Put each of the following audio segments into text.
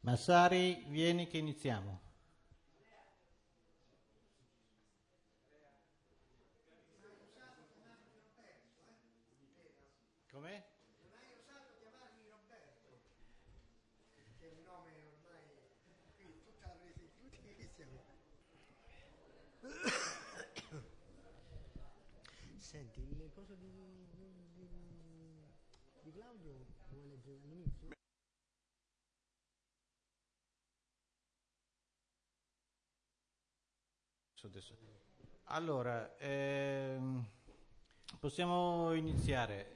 Massari, vieni che iniziamo. Com'è? Non hai osato chiamarmi Roberto, che è un nome ormai qui tutta la presa tutti siamo. Senti, il coso di Claudio vuoi leggere all'inizio? Adesso. Allora, possiamo iniziare.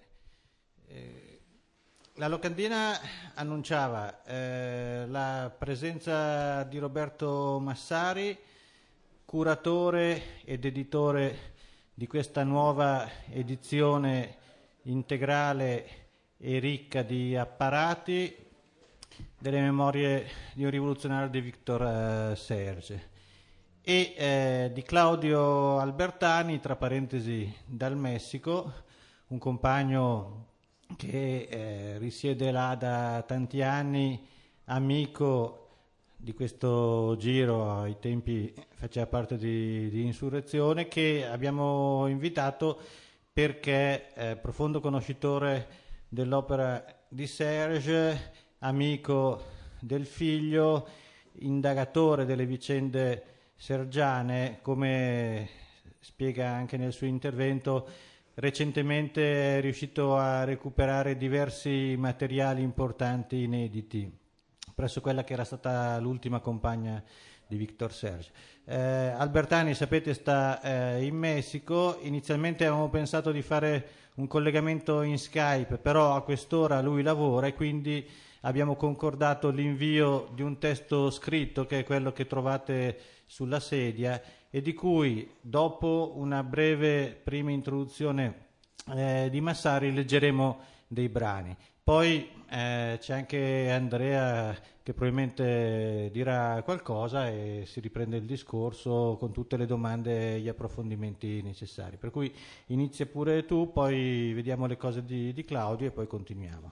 La locandina annunciava la presenza di Roberto Massari, curatore ed editore di questa nuova edizione integrale e ricca di apparati delle memorie di un rivoluzionario di Victor Serge. E di Claudio Albertani, tra parentesi dal Messico, un compagno che risiede là da tanti anni, amico di questo giro, ai tempi faceva parte di Insurrezione, che abbiamo invitato perché profondo conoscitore dell'opera di Serge, amico del figlio, indagatore delle vicende sergiane, come spiega anche nel suo intervento. Recentemente è riuscito a recuperare diversi materiali importanti inediti presso quella che era stata l'ultima compagna di Victor Serge. Albertani, sapete, sta in Messico. Inizialmente avevamo pensato di fare un collegamento in Skype, però a quest'ora lui lavora e quindi abbiamo concordato l'invio di un testo scritto, che è quello che trovate sulla sedia, e di cui dopo una breve prima introduzione di Massari leggeremo dei brani. Poi c'è anche Andrea che probabilmente dirà qualcosa e si riprende il discorso con tutte le domande e gli approfondimenti necessari. Per cui inizia pure tu, poi vediamo le cose di Claudio e poi continuiamo.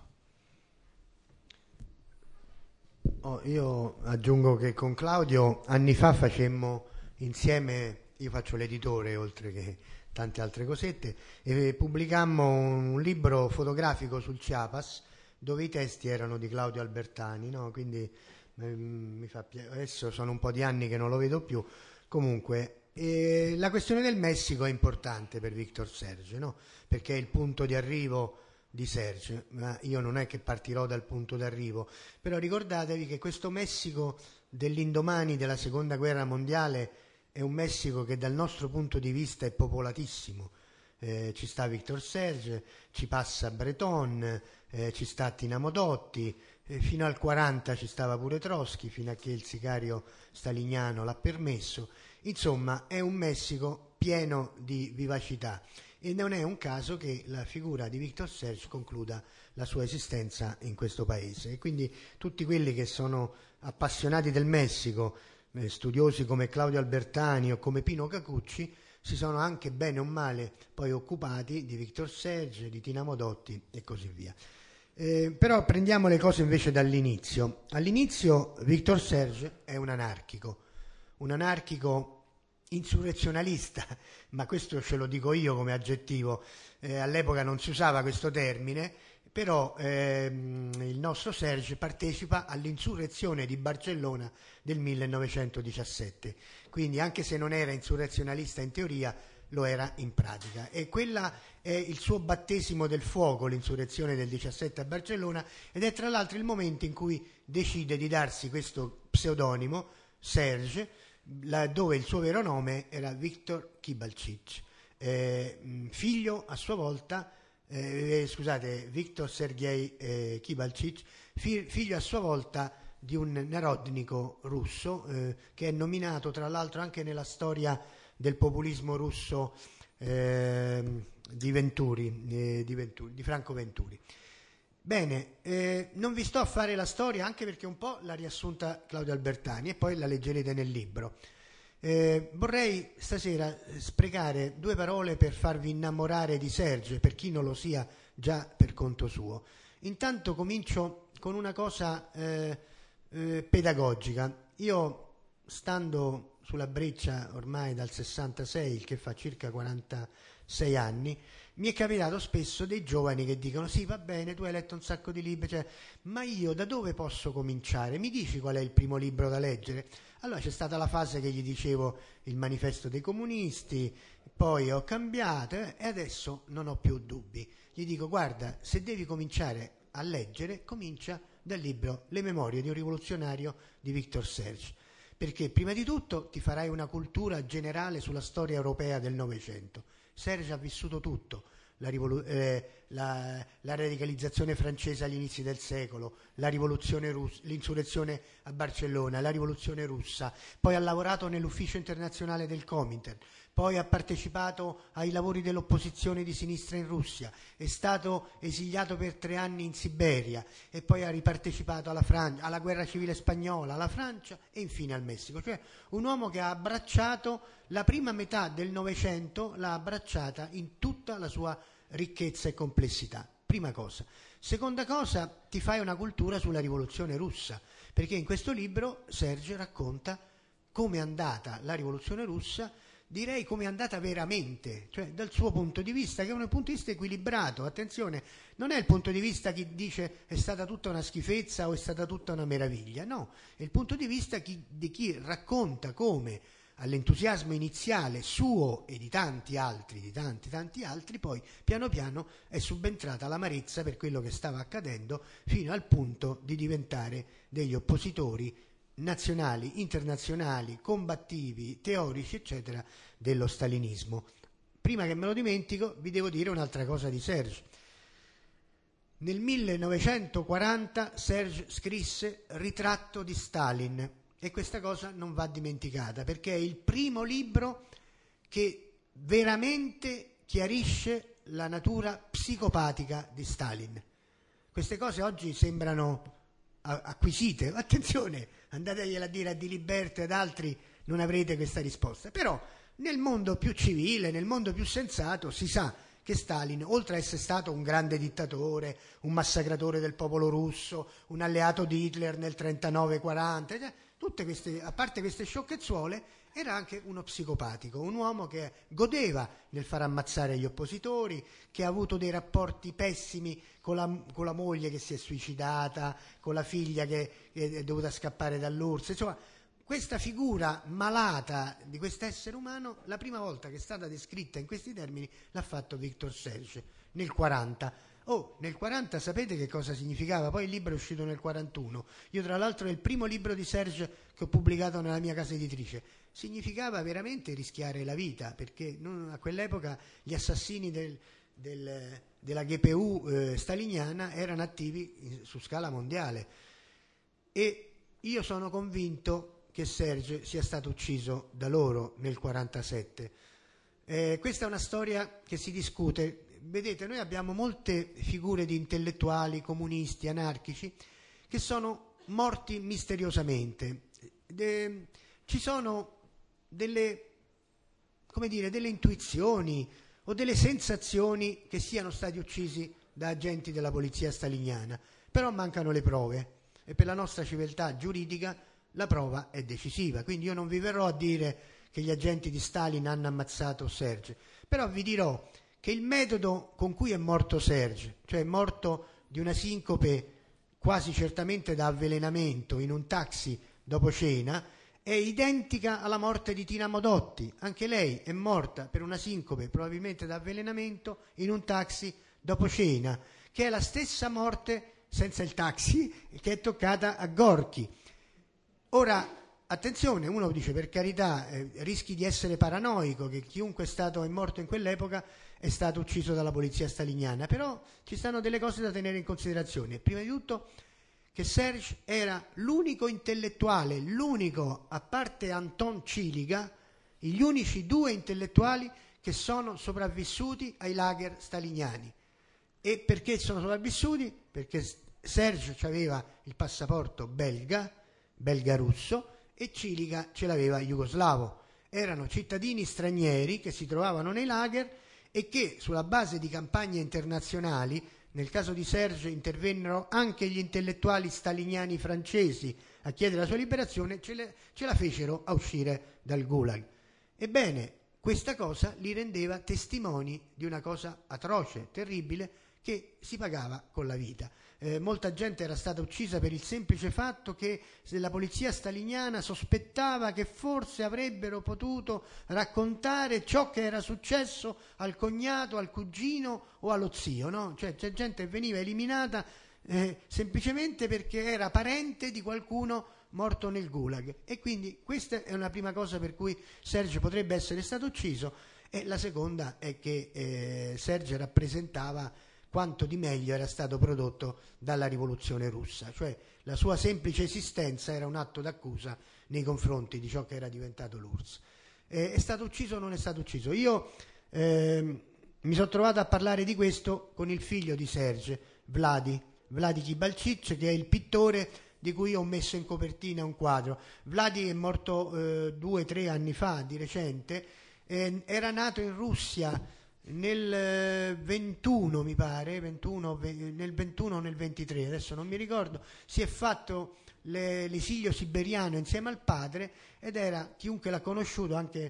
Io aggiungo che con Claudio anni fa facemmo insieme, io faccio l'editore oltre che tante altre cosette, e pubblicammo un libro fotografico sul Chiapas dove i testi erano di Claudio Albertani, no? Quindi adesso sono un po' di anni che non lo vedo più. Comunque la questione del Messico è importante per Victor Serge, no? Perché è il punto di arrivo di Serge, ma io non è che partirò dal punto d'arrivo, però ricordatevi che questo Messico dell'indomani della seconda guerra mondiale è un Messico che dal nostro punto di vista è popolatissimo. Ci sta Victor Serge, ci passa Breton, ci sta Tina Modotti, fino al 40 ci stava pure Trotsky, fino a che il sicario staliniano l'ha permesso. Insomma, è un Messico pieno di vivacità e non è un caso che la figura di Victor Serge concluda la sua esistenza in questo paese. E quindi tutti quelli che sono appassionati del Messico, studiosi come Claudio Albertani o come Pino Cacucci, si sono anche bene o male poi occupati di Victor Serge, di Tina Modotti e così via. Però prendiamo le cose invece dall'inizio. All'inizio Victor Serge è un anarchico insurrezionalista, ma questo ce lo dico io come aggettivo. All'epoca non si usava questo termine, però il nostro Serge partecipa all'insurrezione di Barcellona del 1917, quindi anche se non era insurrezionalista in teoria, lo era in pratica, e quella è il suo battesimo del fuoco, l'insurrezione del 17 a Barcellona, ed è tra l'altro il momento in cui decide di darsi questo pseudonimo Serge, dove il suo vero nome era Viktor Kibalchich, figlio a sua volta, Viktor Sergei Kibalchich, figlio a sua volta di un narodnico russo, che è nominato tra l'altro anche nella storia del populismo russo di Franco Venturi. Bene, non vi sto a fare la storia, anche perché un po' l'ha riassunta Claudio Albertani e poi la leggerete nel libro. Vorrei stasera sprecare 2 parole per farvi innamorare di Serge, per chi non lo sia già per conto suo. Intanto comincio con una cosa pedagogica. Io, stando sulla breccia ormai dal 66, il che fa circa 46 anni, mi è capitato spesso dei giovani che dicono: sì, va bene, tu hai letto un sacco di libri, cioè, ma io da dove posso cominciare? Mi dici qual è il primo libro da leggere? Allora c'è stata la fase che gli dicevo il manifesto dei comunisti, poi ho cambiato e adesso non ho più dubbi. Gli dico: guarda, se devi cominciare a leggere, comincia dal libro Le memorie di un rivoluzionario di Victor Serge, perché prima di tutto ti farai una cultura generale sulla storia europea del Novecento. Serge ha vissuto tutto, la radicalizzazione francese agli inizi del secolo, la rivoluzione russa, l'insurrezione a Barcellona, la rivoluzione russa, poi ha lavorato nell'ufficio internazionale del Comintern, poi ha partecipato ai lavori dell'opposizione di sinistra in Russia, è stato esiliato per 3 anni in Siberia e poi ha ripartecipato alla guerra civile spagnola, alla Francia e infine al Messico. Cioè un uomo che ha abbracciato la prima metà del Novecento, l'ha abbracciata in tutta la sua ricchezza e complessità. Prima cosa. Seconda cosa, ti fai una cultura sulla rivoluzione russa, perché in questo libro Serge racconta come è andata la rivoluzione russa, direi come è andata veramente, cioè dal suo punto di vista, che è un punto di vista equilibrato. Attenzione, non è il punto di vista chi dice è stata tutta una schifezza o è stata tutta una meraviglia, no, è il punto di vista di chi racconta come all'entusiasmo iniziale suo e di tanti altri, poi piano piano è subentrata l'amarezza per quello che stava accadendo, fino al punto di diventare degli oppositori nazionali, internazionali, combattivi, teorici, eccetera, dello stalinismo. Prima che me lo dimentico, vi devo dire un'altra cosa di Serge. Nel 1940 Serge scrisse Ritratto di Stalin, e questa cosa non va dimenticata, perché è il primo libro che veramente chiarisce la natura psicopatica di Stalin. Queste cose oggi sembrano acquisite, attenzione, andategliela a dire a Diliberto e ad altri, non avrete questa risposta. Però nel mondo più civile, nel mondo più sensato, si sa che Stalin, oltre a essere stato un grande dittatore, un massacratore del popolo russo, un alleato di Hitler nel 39-40, tutte queste, a parte queste sciocchezzuole, era anche uno psicopatico, un uomo che godeva nel far ammazzare gli oppositori, che ha avuto dei rapporti pessimi con la moglie che si è suicidata, con la figlia che è dovuta scappare dall'URSS. Insomma, questa figura malata di quest'essere umano, la prima volta che è stata descritta in questi termini, l'ha fatto Victor Serge nel 40. Nel 40 sapete che cosa significava? Poi il libro è uscito nel 41. Io tra l'altro è il primo libro di Serge che ho pubblicato nella mia casa editrice. Significava veramente rischiare la vita, perché a quell'epoca gli assassini della GPU staliniana erano attivi su scala mondiale. E io sono convinto che Serge sia stato ucciso da loro nel 47. Questa è una storia che si discute. Vedete, noi abbiamo molte figure di intellettuali, comunisti, anarchici, che sono morti misteriosamente. Ci sono delle intuizioni o delle sensazioni che siano stati uccisi da agenti della polizia staliniana, però mancano le prove, e per la nostra civiltà giuridica la prova è decisiva. Quindi io non vi verrò a dire che gli agenti di Stalin hanno ammazzato Serge, però vi dirò che il metodo con cui è morto Serge, cioè è morto di una sincope quasi certamente da avvelenamento in un taxi dopo cena, è identica alla morte di Tina Modotti. Anche lei è morta per una sincope, probabilmente da avvelenamento, in un taxi dopo cena, che è la stessa morte senza il taxi che è toccata a Gorky. Ora, attenzione, uno dice, per carità, rischi di essere paranoico, che chiunque è morto in quell'epoca è stato ucciso dalla polizia staliniana, però ci stanno delle cose da tenere in considerazione. Prima di tutto che Serge era l'unico intellettuale, a parte Anton Ciliga, gli unici 2 intellettuali che sono sopravvissuti ai lager staliniani. E perché sono sopravvissuti? Perché Serge aveva il passaporto belga-russo, e Ciliga ce l'aveva jugoslavo. Erano cittadini stranieri che si trovavano nei lager e che sulla base di campagne internazionali, nel caso di Serge intervennero anche gli intellettuali staliniani francesi a chiedere la sua liberazione, ce la fecero a uscire dal Gulag. Ebbene, questa cosa li rendeva testimoni di una cosa atroce, terribile, che si pagava con la vita. Molta gente era stata uccisa per il semplice fatto che la polizia staliniana sospettava che forse avrebbero potuto raccontare ciò che era successo al cognato, al cugino o allo zio, no? Cioè c'è gente che veniva eliminata semplicemente perché era parente di qualcuno morto nel Gulag, e quindi questa è una prima cosa per cui Serge potrebbe essere stato ucciso, e la seconda è che Serge rappresentava quanto di meglio era stato prodotto dalla rivoluzione russa, cioè la sua semplice esistenza era un atto d'accusa nei confronti di ciò che era diventato l'URSS. È stato ucciso o non è stato ucciso? Io mi sono trovato a parlare di questo con il figlio di Serge, Vladi Kibalcic, che è il pittore di cui ho messo in copertina un quadro. Vladi è morto 2 o 3 anni fa, di recente, era nato in Russia nel 21, mi pare, nel 21 o nel 23, adesso non mi ricordo. Si è fatto l'esilio siberiano insieme al padre, ed era, chiunque l'ha conosciuto, anche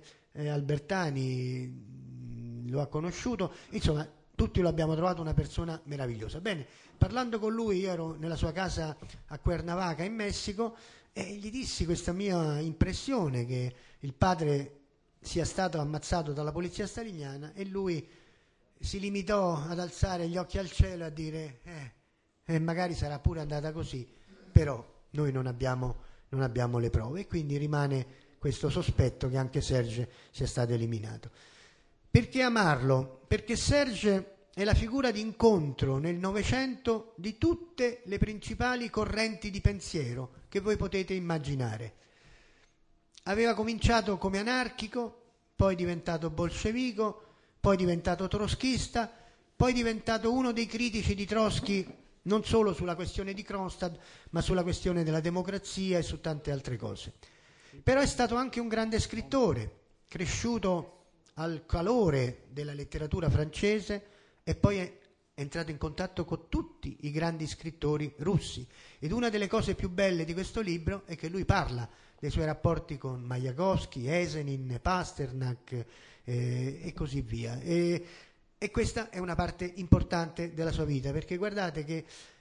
Albertani lo ha conosciuto, insomma tutti lo abbiamo trovato una persona meravigliosa. Bene, parlando con lui, io ero nella sua casa a Cuernavaca in Messico, e gli dissi questa mia impressione che il padre sia stato ammazzato dalla polizia staliniana, e lui si limitò ad alzare gli occhi al cielo e a dire magari sarà pure andata così, però noi non abbiamo le prove, e quindi rimane questo sospetto che anche Serge sia stato eliminato. Perché amarlo? Perché Serge è la figura di incontro nel Novecento di tutte le principali correnti di pensiero che voi potete immaginare. Aveva cominciato come anarchico, poi diventato bolscevico, poi diventato trotskista, poi diventato uno dei critici di Trotsky non solo sulla questione di Kronstadt, ma sulla questione della democrazia e su tante altre cose. Però è stato anche un grande scrittore, cresciuto al calore della letteratura francese, e poi è entrato in contatto con tutti i grandi scrittori russi. Ed una delle cose più belle di questo libro è che lui parla dei suoi rapporti con Majakovsky, Esenin, Pasternak e così via. E questa è una parte importante della sua vita, perché guardate che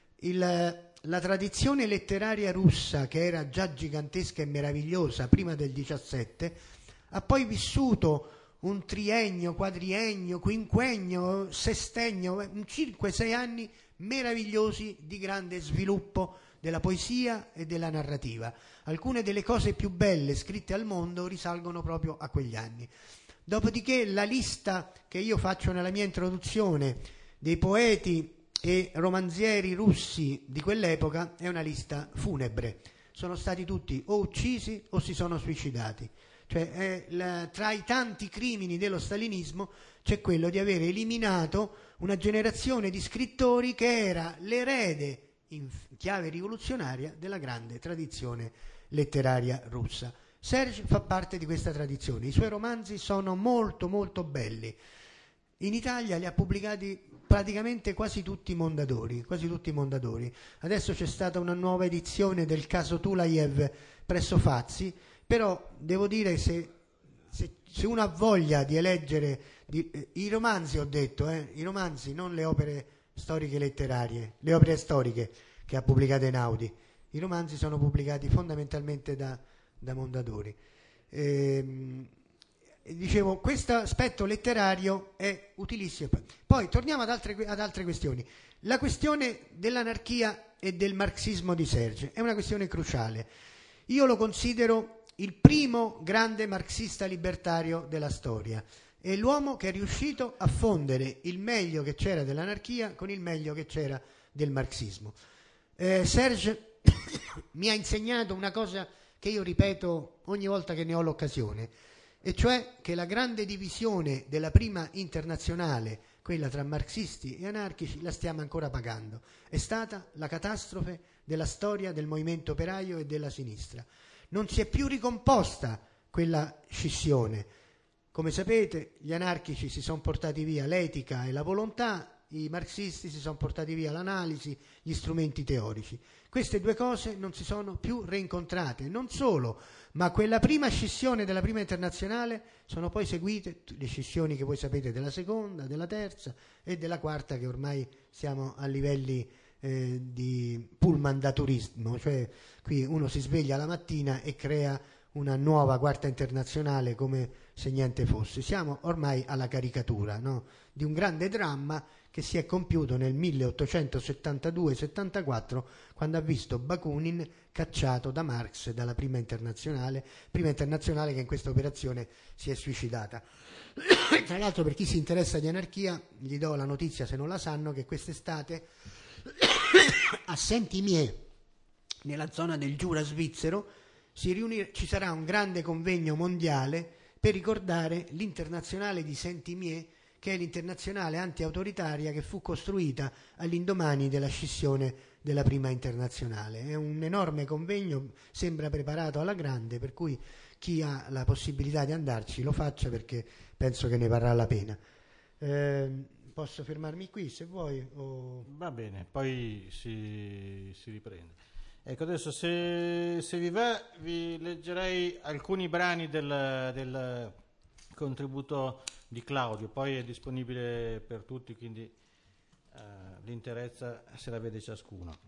la tradizione letteraria russa, che era già gigantesca e meravigliosa prima del 17, ha poi vissuto un triennio, quadriennio, quinquennio, sestennio, 5-6 anni meravigliosi di grande sviluppo della poesia e della narrativa. Alcune delle cose più belle scritte al mondo risalgono proprio a quegli anni. Dopodiché la lista che io faccio nella mia introduzione dei poeti e romanzieri russi di quell'epoca è una lista funebre. Sono stati tutti o uccisi o si sono suicidati. Cioè tra i tanti crimini dello stalinismo c'è quello di aver eliminato una generazione di scrittori che era l'erede in chiave rivoluzionaria della grande tradizione letteraria russa. Serge fa parte di questa tradizione, i suoi romanzi sono molto molto belli. In Italia li ha pubblicati praticamente quasi tutti i Mondadori. Adesso c'è stata una nuova edizione del caso Tulajev presso Fazzi, però devo dire se uno ha voglia di leggere i romanzi, ho detto, i romanzi, non le opere storiche letterarie, le opere storiche che ha pubblicato Einaudi, i romanzi sono pubblicati fondamentalmente da Mondadori. Dicevo, questo aspetto letterario è utilissimo. Poi torniamo ad altre questioni. La questione dell'anarchia e del marxismo di Serge è una questione cruciale. Io lo considero il primo grande marxista libertario della storia. È l'uomo che è riuscito a fondere il meglio che c'era dell'anarchia con il meglio che c'era del marxismo. Serge mi ha insegnato una cosa che io ripeto ogni volta che ne ho l'occasione, e cioè che la grande divisione della prima internazionale, quella tra marxisti e anarchici, la stiamo ancora pagando. È stata la catastrofe della storia del movimento operaio e della sinistra. Non si è più ricomposta quella scissione. Come sapete, gli anarchici si sono portati via l'etica e la volontà, i marxisti si sono portati via l'analisi, gli strumenti teorici. Queste due cose non si sono più reincontrate, non solo, ma quella prima scissione della prima internazionale sono poi seguite le scissioni che voi sapete della seconda, della terza e della quarta, che ormai siamo a livelli di pullman da turismo, cioè qui uno si sveglia la mattina e crea una nuova quarta internazionale come se niente fosse. Siamo ormai alla caricatura, no? Di un grande dramma che si è compiuto nel 1872-74, quando ha visto Bakunin cacciato da Marx dalla prima internazionale che in questa operazione si è suicidata. Tra l'altro, per chi si interessa di anarchia, gli do la notizia, se non la sanno, che quest'estate a Saint-Imier, nella zona del Giura svizzero, ci sarà un grande convegno mondiale per ricordare l'internazionale di Saint-Imier, che è l'internazionale anti-autoritaria che fu costruita all'indomani della scissione della prima internazionale. È un enorme convegno, sembra preparato alla grande, per cui chi ha la possibilità di andarci lo faccia, perché penso che ne varrà la pena. Posso fermarmi qui se vuoi? Va bene, poi si riprende. Ecco, adesso se vi va vi leggerei alcuni brani del contributo di Claudio, poi è disponibile per tutti, quindi l'interezza se la vede ciascuno.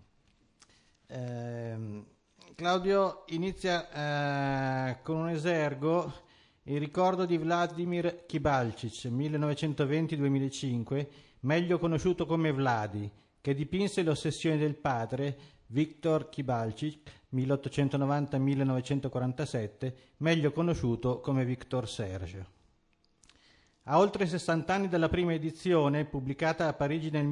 Claudio inizia con un esergo, il ricordo di Vladimir Kibalčić, 1920-2005, meglio conosciuto come Vladi, che dipinse le ossessioni del padre, Viktor Kibalčić, 1890-1947, meglio conosciuto come Victor Serge. A oltre 60 anni dalla prima edizione, pubblicata a Parigi nel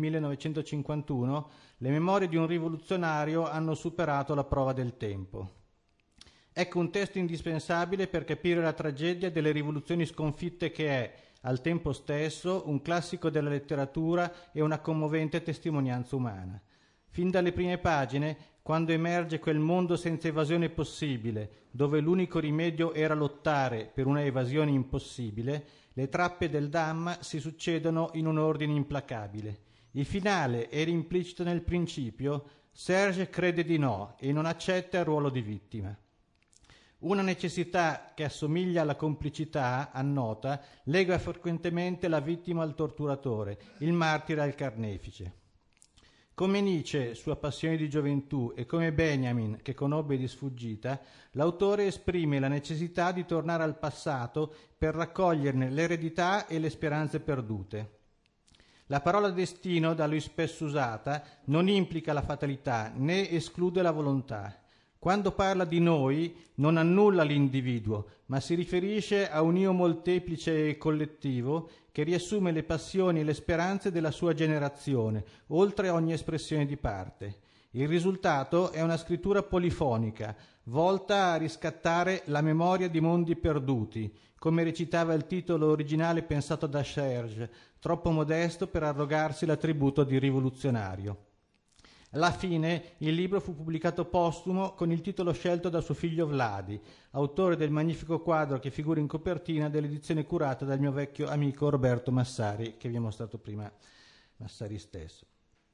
1951, le memorie di un rivoluzionario hanno superato la prova del tempo. Ecco un testo indispensabile per capire la tragedia delle rivoluzioni sconfitte, che è, al tempo stesso, un classico della letteratura e una commovente testimonianza umana. Fin dalle prime pagine, quando emerge quel mondo senza evasione possibile, dove l'unico rimedio era lottare per una evasione impossibile, le trappe del Dhamma si succedono in un ordine implacabile. Il finale era implicito nel principio, Serge crede di no e non accetta il ruolo di vittima. Una necessità che assomiglia alla complicità, annota, lega frequentemente la vittima al torturatore, il martire al carnefice. Come Nietzsche, sua passione di gioventù, e come Benjamin, che conobbe di sfuggita, l'autore esprime la necessità di tornare al passato per raccoglierne l'eredità e le speranze perdute. La parola destino, da lui spesso usata, non implica la fatalità né esclude la volontà. Quando parla di noi non annulla l'individuo, ma si riferisce a un io molteplice e collettivo che riassume le passioni e le speranze della sua generazione, oltre ogni espressione di parte. Il risultato è una scrittura polifonica, volta a riscattare la memoria di mondi perduti, come recitava il titolo originale pensato da Serge, troppo modesto per arrogarsi l'attributo di rivoluzionario. Alla fine il libro fu pubblicato postumo con il titolo scelto da suo figlio Vladi, autore del magnifico quadro che figura in copertina dell'edizione curata dal mio vecchio amico Roberto Massari, che vi ho mostrato prima, Massari stesso.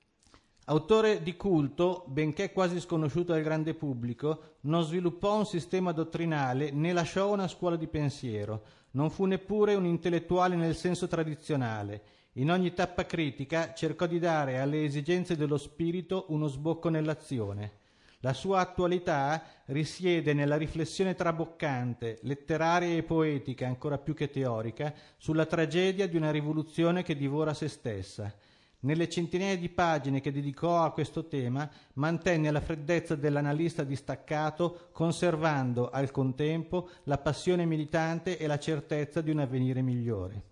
Autore di culto, benché quasi sconosciuto al grande pubblico, non sviluppò un sistema dottrinale né lasciò una scuola di pensiero, non fu neppure un intellettuale nel senso tradizionale. In ogni tappa critica cercò di dare alle esigenze dello spirito uno sbocco nell'azione. La sua attualità risiede nella riflessione traboccante, letteraria e poetica, ancora più che teorica, sulla tragedia di una rivoluzione che divora se stessa. Nelle centinaia di pagine che dedicò a questo tema, mantenne la freddezza dell'analista distaccato, conservando al contempo la passione militante e la certezza di un avvenire migliore.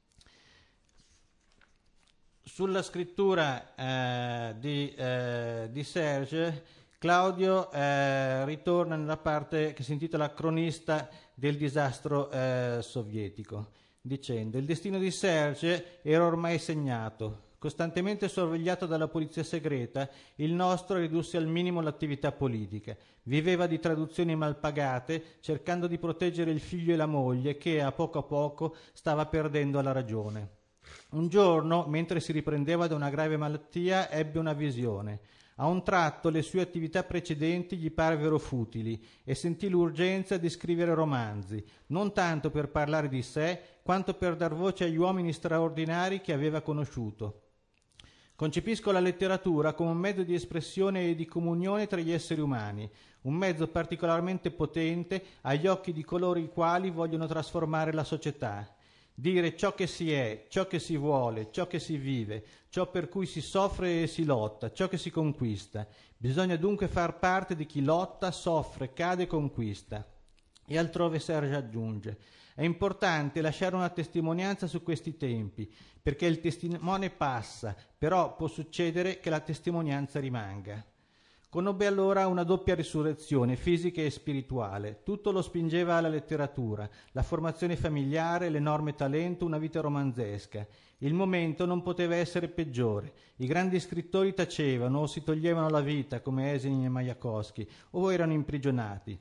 Sulla scrittura di Serge, Claudio ritorna nella parte che si intitola Cronista del disastro sovietico, dicendo: il destino di Serge era ormai segnato. Costantemente sorvegliato dalla polizia segreta, il nostro ridusse al minimo l'attività politica. Viveva di traduzioni mal pagate, cercando di proteggere il figlio e la moglie che, a poco stava perdendo la ragione. Un giorno, mentre si riprendeva da una grave malattia, ebbe una visione. A un tratto le sue attività precedenti gli parvero futili e sentì l'urgenza di scrivere romanzi, non tanto per parlare di sé, quanto per dar voce agli uomini straordinari che aveva conosciuto. Concepisco la letteratura come un mezzo di espressione e di comunione tra gli esseri umani, un mezzo particolarmente potente agli occhi di coloro i quali vogliono trasformare la società. Dire ciò che si è, ciò che si vuole, ciò che si vive, ciò per cui si soffre e si lotta, ciò che si conquista. Bisogna dunque far parte di chi lotta, soffre, cade e conquista. E altrove Serge aggiunge: è importante lasciare una testimonianza su questi tempi, perché il testimone passa, però può succedere che la testimonianza rimanga. Conobbe allora una doppia risurrezione, fisica e spirituale. Tutto lo spingeva alla letteratura, la formazione familiare, l'enorme talento, una vita romanzesca. Il momento non poteva essere peggiore. I grandi scrittori tacevano o si toglievano la vita, come Esin e Majakovsky, o erano imprigionati.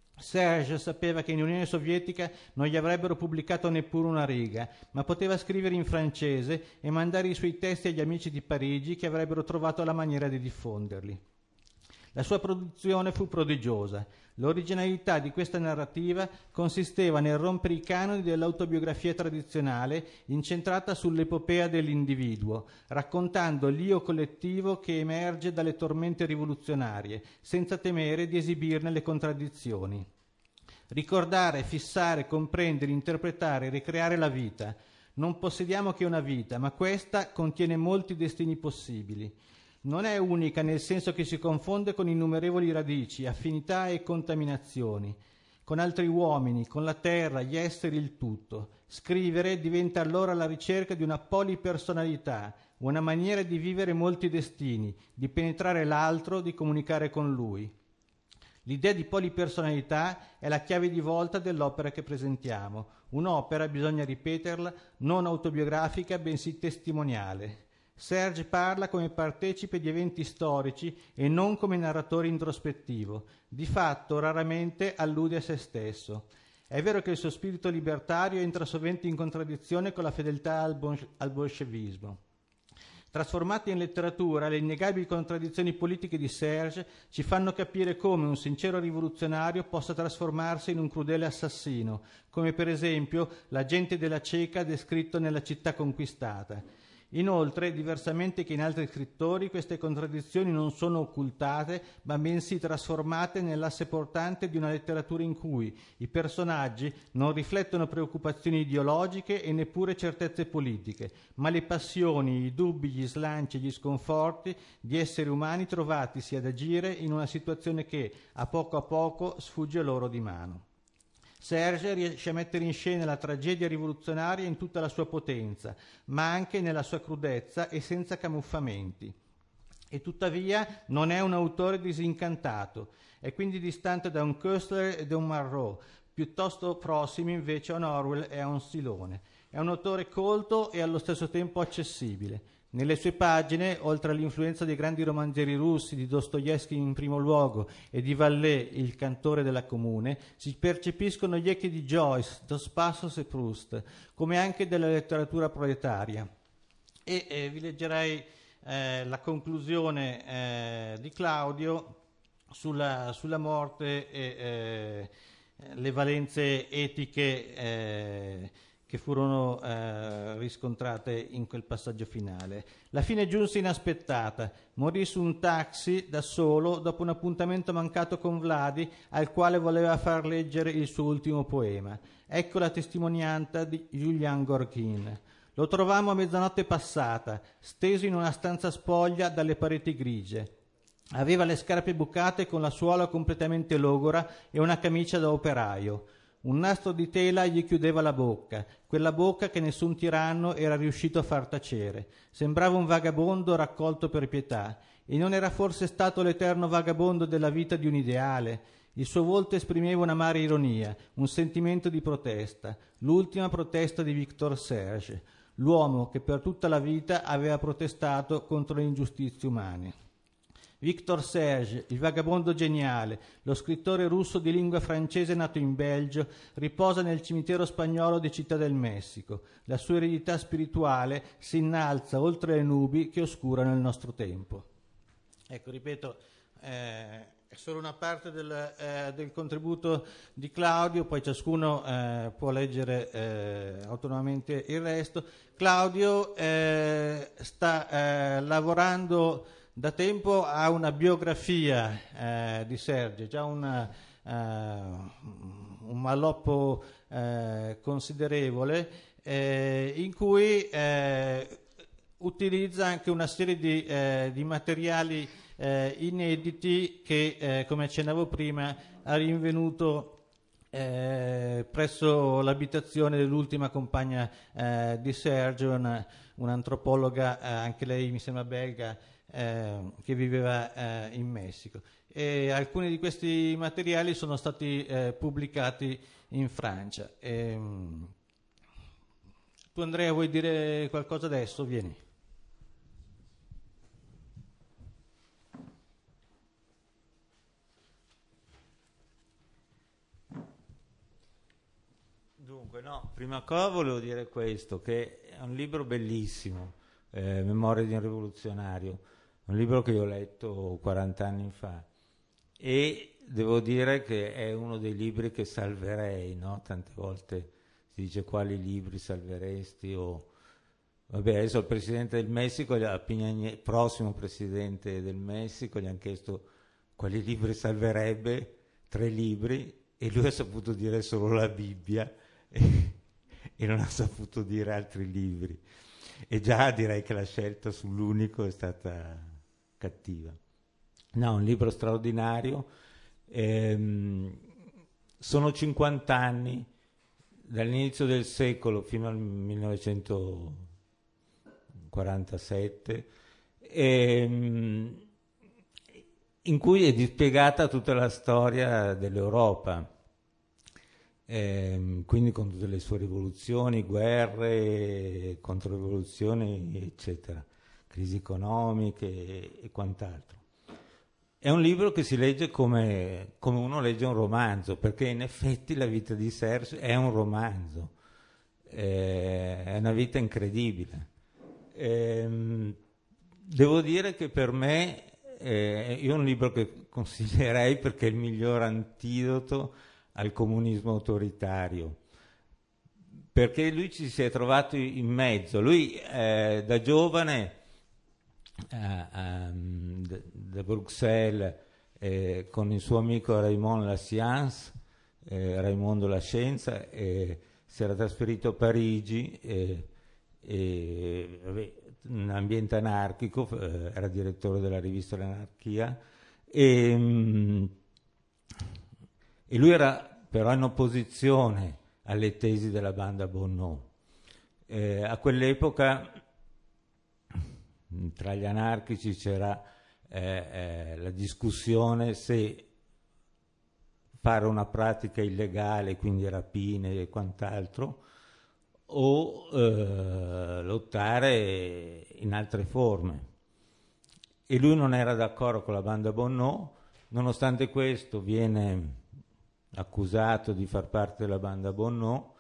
Serge sapeva che in Unione Sovietica non gli avrebbero pubblicato neppure una riga, ma poteva scrivere in francese e mandare i suoi testi agli amici di Parigi che avrebbero trovato la maniera di diffonderli. La sua produzione fu prodigiosa. L'originalità di questa narrativa consisteva nel rompere i canoni dell'autobiografia tradizionale incentrata sull'epopea dell'individuo, raccontando l'io collettivo che emerge dalle tormente rivoluzionarie, senza temere di esibirne le contraddizioni. Ricordare, fissare, comprendere, interpretare, ricreare la vita. Non possediamo che una vita, ma questa contiene molti destini possibili. Non è unica nel senso che si confonde con innumerevoli radici, affinità e contaminazioni, con altri uomini, con la terra, gli esseri, il tutto. Scrivere diventa allora la ricerca di una polipersonalità, una maniera di vivere molti destini, di penetrare l'altro, di comunicare con lui. L'idea di polipersonalità è la chiave di volta dell'opera che presentiamo. Un'opera, bisogna ripeterla, non autobiografica, bensì testimoniale. Serge parla come partecipe di eventi storici e non come narratore introspettivo. Di fatto, raramente allude a se stesso. È vero che il suo spirito libertario entra sovente in contraddizione con la fedeltà al bolscevismo. Trasformate in letteratura, le innegabili contraddizioni politiche di Serge ci fanno capire come un sincero rivoluzionario possa trasformarsi in un crudele assassino, come per esempio l'agente della Ceca descritto nella Città conquistata. Inoltre, diversamente che in altri scrittori, queste contraddizioni non sono occultate, ma bensì trasformate nell'asse portante di una letteratura in cui i personaggi non riflettono preoccupazioni ideologiche e neppure certezze politiche, ma le passioni, i dubbi, gli slanci e gli sconforti di esseri umani trovatisi ad agire in una situazione che, a poco sfugge loro di mano. Serge riesce a mettere in scena la tragedia rivoluzionaria in tutta la sua potenza, ma anche nella sua crudezza e senza camuffamenti. E tuttavia non è un autore disincantato, è quindi distante da un Koestler e da un Marot, piuttosto prossimo invece a un Orwell e a un Silone. È un autore colto e allo stesso tempo accessibile. Nelle sue pagine, oltre all'influenza dei grandi romanzieri russi, di Dostoevskij in primo luogo e di Vallée, il cantore della Comune, si percepiscono gli echi di Joyce, Dos Passos e Proust, come anche della letteratura proletaria. E vi leggerei la conclusione di Claudio sulla morte e le valenze etiche che furono riscontrate in quel passaggio finale. La fine giunse inaspettata. Morì su un taxi da solo dopo un appuntamento mancato con Vladi, al quale voleva far leggere il suo ultimo poema. Ecco la testimonianza di Julian Gorkin. Lo trovammo a mezzanotte passata, steso in una stanza spoglia dalle pareti grigie. Aveva le scarpe bucate con la suola completamente logora e una camicia da operaio. Un nastro di tela gli chiudeva la bocca, quella bocca che nessun tiranno era riuscito a far tacere. Sembrava un vagabondo raccolto per pietà, e non era forse stato l'eterno vagabondo della vita di un ideale? Il suo volto esprimeva un'amara ironia, un sentimento di protesta, l'ultima protesta di Victor Serge, l'uomo che per tutta la vita aveva protestato contro le ingiustizie umane. Victor Serge, il vagabondo geniale, lo scrittore russo di lingua francese nato in Belgio, riposa nel cimitero spagnolo di Città del Messico. La sua eredità spirituale si innalza oltre le nubi che oscurano il nostro tempo. Ecco, ripeto, è solo una parte del contributo di Claudio, poi ciascuno può leggere autonomamente il resto. Claudio sta lavorando da tempo a una biografia di Serge, già un malloppo considerevole, in cui utilizza anche una serie di materiali inediti che, come accennavo prima, ha rinvenuto presso l'abitazione dell'ultima compagna di Serge, un'antropologa, anche lei mi sembra belga, che viveva in Messico. E alcuni di questi materiali sono stati pubblicati in Francia. Tu, Andrea, vuoi dire qualcosa adesso? Vieni. Dunque, no, prima cosa volevo dire questo, che è un libro bellissimo, Memorie di un rivoluzionario, un libro che io ho letto 40 anni fa, e devo dire che è uno dei libri che salverei, no? Tante volte si dice quali libri salveresti, o vabbè, adesso il presidente del Messico, prossimo presidente del Messico, gli hanno chiesto quali libri salverebbe, 3 libri, e lui ha saputo dire solo la Bibbia e non ha saputo dire altri libri, e già direi che la scelta sull'unico è stata cattiva. No, un libro straordinario. Sono 50 anni dall'inizio del secolo fino al 1947, in cui è dispiegata tutta la storia dell'Europa, quindi con tutte le sue rivoluzioni, guerre, controrivoluzioni, eccetera, crisi economiche e quant'altro. È un libro che si legge come uno legge un romanzo, perché in effetti la vita di Serge è un romanzo, è una vita incredibile. Devo dire che per me io è un libro che consiglierei perché è il miglior antidoto al comunismo autoritario, perché lui ci si è trovato in mezzo. Lui da giovane da Bruxelles con il suo amico Raymond Lascience, Raimondo La Scienza, si era trasferito a Parigi vabbè, un ambiente anarchico, era direttore della rivista L'Anarchia, e lui era però in opposizione alle tesi della banda Bonnot. A quell'epoca tra gli anarchici c'era la discussione se fare una pratica illegale, quindi rapine e quant'altro, o lottare in altre forme. E lui non era d'accordo con la banda Bonnot, nonostante questo viene accusato di far parte della banda Bonnot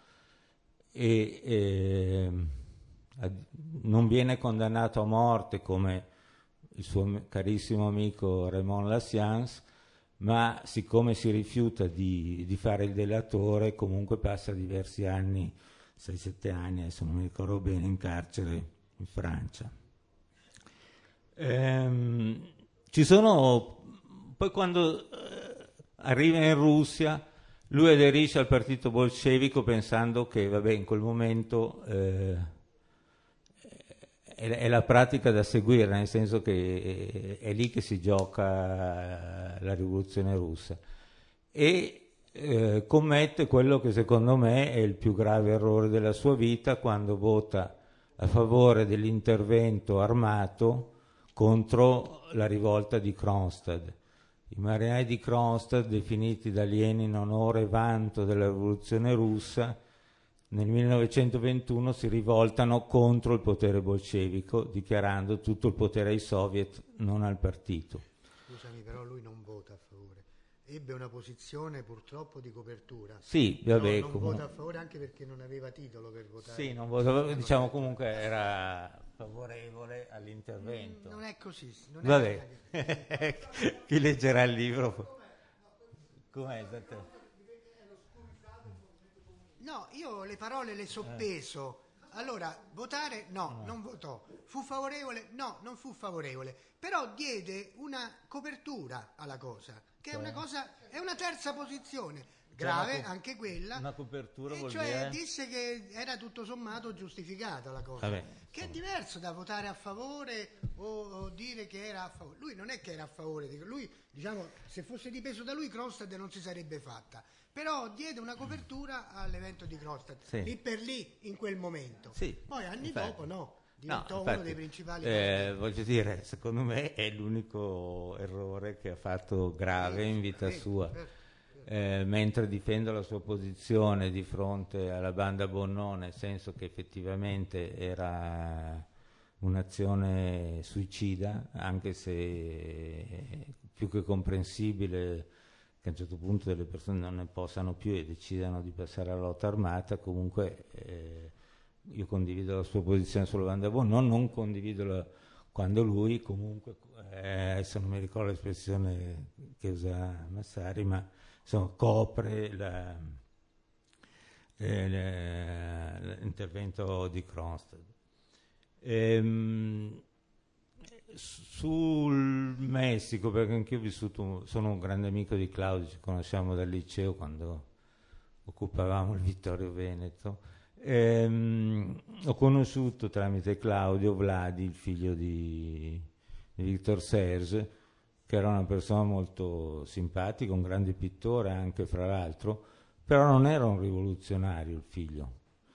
e non viene condannato a morte come il suo carissimo amico Raymond Lascience, ma siccome si rifiuta di fare il delatore, comunque passa diversi anni, 6-7 anni, adesso non mi ricordo bene, in carcere in Francia. Ci sono, poi quando arriva in Russia, lui aderisce al partito bolscevico pensando che, vabbè, in quel momento è la pratica da seguire, nel senso che è lì che si gioca la rivoluzione russa, e commette quello che secondo me è il più grave errore della sua vita quando vota a favore dell'intervento armato contro la rivolta di Kronstadt. I marinai di Kronstadt, definiti da Lenin onore e vanto della rivoluzione russa, nel 1921 si rivoltano contro il potere bolscevico, dichiarando tutto il potere ai soviet, non al partito. Scusami, però lui non vota a favore. Ebbe una posizione purtroppo di copertura. Sì, vabbè, non vota a favore anche perché non aveva titolo per votare. Sì, non vota, diciamo comunque era favorevole all'intervento. Non è così. Non vabbè, è chi leggerà il libro? Com'è esattamente? No, io le parole le soppeso. Allora, votare? No, non votò. Fu favorevole? No, non fu favorevole. Però diede una copertura alla cosa, che è una cosa, è una terza posizione. Grave anche quella. Una copertura vuol cioè dire? disse che era tutto sommato giustificata la cosa. Vabbè, che è diverso da votare a favore o dire che era a favore. Lui non è che era a favore, lui, diciamo, se fosse dipeso da lui Kronstadt non si sarebbe fatta. Però diede una copertura all'evento di Kronstadt, sì, lì per lì, in quel momento. Sì, Poi anni infatti, dopo no, diventò infatti, uno dei principali. voglio dire, secondo me è l'unico errore che ha fatto grave in vita sua. Mentre difendo la sua posizione di fronte alla banda Bonnò, nel senso che effettivamente era un'azione suicida, anche se più che comprensibile che a un certo punto delle persone non ne possano più e decidano di passare alla lotta armata. Comunque io condivido la sua posizione sulla banda Bonnò, non condivido quando lui comunque, adesso non mi ricordo l'espressione che usa Massari, ma insomma, copre l'intervento di Kronstadt. Sul Messico, perché anch'io ho vissuto, sono un grande amico di Claudio, ci conosciamo dal liceo quando occupavamo il Vittorio Veneto. Ho conosciuto tramite Claudio Vladi, il figlio di Victor Serge, che era una persona molto simpatica, un grande pittore anche fra l'altro, però non era un rivoluzionario il figlio.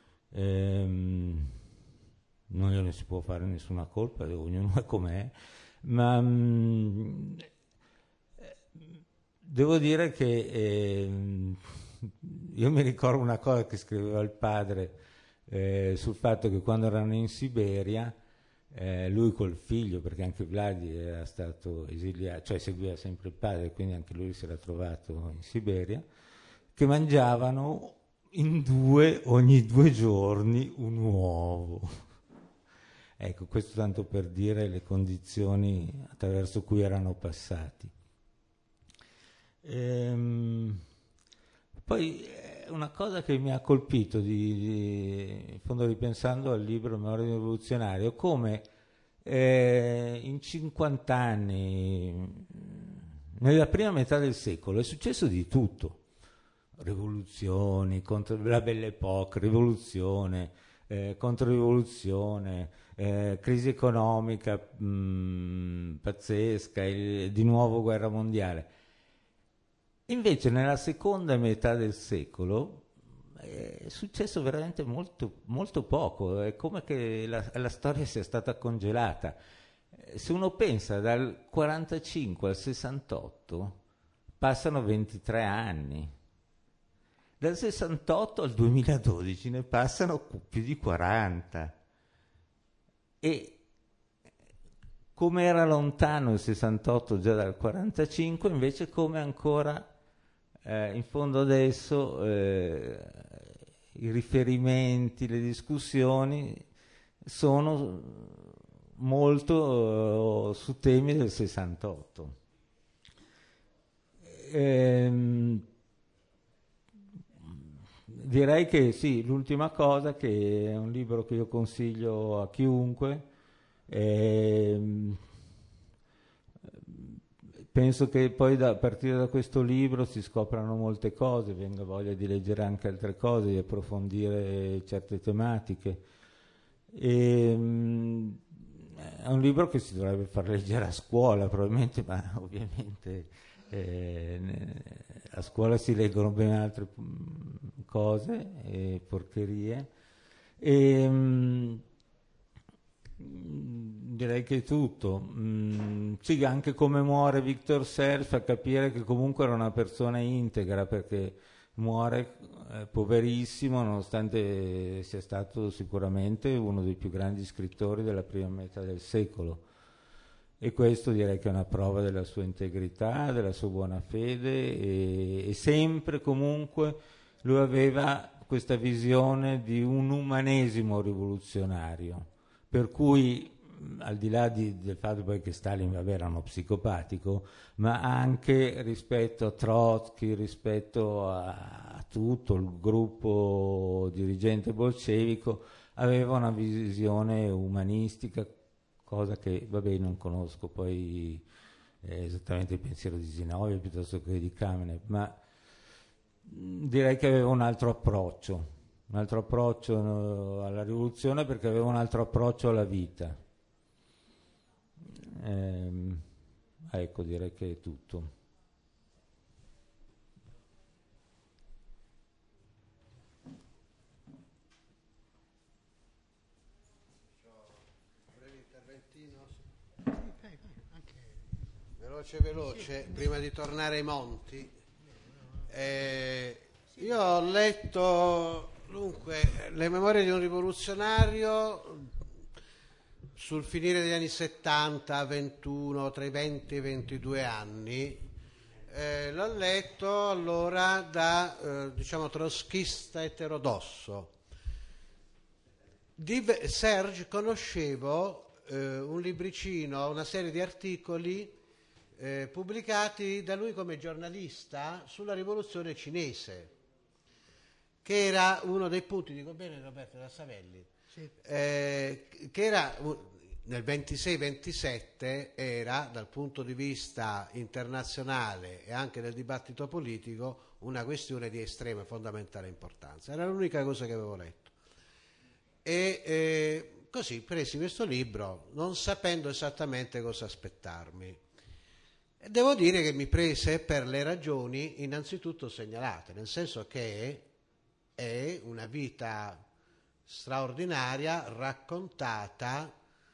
Non gliene si può fare nessuna colpa, ognuno è com'è, ma devo dire che io mi ricordo una cosa che scriveva il padre sul fatto che quando erano in Siberia, lui col figlio, perché anche Vladi era stato esiliato, cioè seguiva sempre il padre, quindi anche lui si era trovato in Siberia, che mangiavano in due ogni 2 giorni un uovo. Ecco, questo tanto per dire le condizioni attraverso cui erano passati. Poi una cosa che mi ha colpito, in fondo ripensando al libro Memoria di un rivoluzionario, come in 50 anni, nella prima metà del secolo, è successo di tutto. Rivoluzioni, contro la Belle Époque, rivoluzione, controrivoluzione, crisi economica pazzesca, di nuovo guerra mondiale. Invece nella seconda metà del secolo è successo veramente molto, molto poco, è come che la storia sia stata congelata. Se uno pensa dal 45 al 68 passano 23 anni, dal 68 al 2012 ne passano più di 40, e come era lontano il 68 già dal 45, invece come ancora in fondo adesso i riferimenti, le discussioni sono molto su temi del 68. Direi che sì, l'ultima cosa, che è un libro che io consiglio a chiunque, penso che poi a partire da questo libro si scoprano molte cose, venga voglia di leggere anche altre cose, di approfondire certe tematiche. È un libro che si dovrebbe far leggere a scuola probabilmente, ma ovviamente a scuola si leggono ben altre cose, porcherie. Direi che è tutto. Sì, anche come muore Victor Serge fa capire che comunque era una persona integra, perché muore poverissimo, nonostante sia stato sicuramente uno dei più grandi scrittori della prima metà del secolo. e questo direi che è una prova della sua integrità, della sua buona fede, e sempre comunque lui aveva questa visione di un umanesimo rivoluzionario, per cui al di là del fatto poi che Stalin era uno psicopatico, ma anche rispetto a Trotsky, rispetto a tutto il gruppo dirigente bolscevico, aveva una visione umanistica, cosa che vabbè non conosco poi esattamente il pensiero di Zinoviev piuttosto che di Kamenev, ma direi che aveva un altro approccio alla rivoluzione, perché aveva un altro approccio alla vita. Ecco, direi che è tutto. Breve interventino. Veloce, prima di tornare ai monti. Io ho letto dunque le memorie di un rivoluzionario sul finire degli anni 70, 21, tra i 20 e i 22 anni. L'ho letto allora da diciamo trotskista eterodosso. Di Serge conoscevo un libricino, una serie di articoli pubblicati da lui come giornalista sulla rivoluzione cinese, che era uno dei punti, dico bene Roberto da Savelli, sì. Che era nel 26-27 era dal punto di vista internazionale e anche del dibattito politico una questione di estrema e fondamentale importanza. Era l'unica cosa che avevo letto. E così presi questo libro non sapendo esattamente cosa aspettarmi. E devo dire che mi prese per le ragioni innanzitutto segnalate, nel senso che è una vita straordinaria raccontata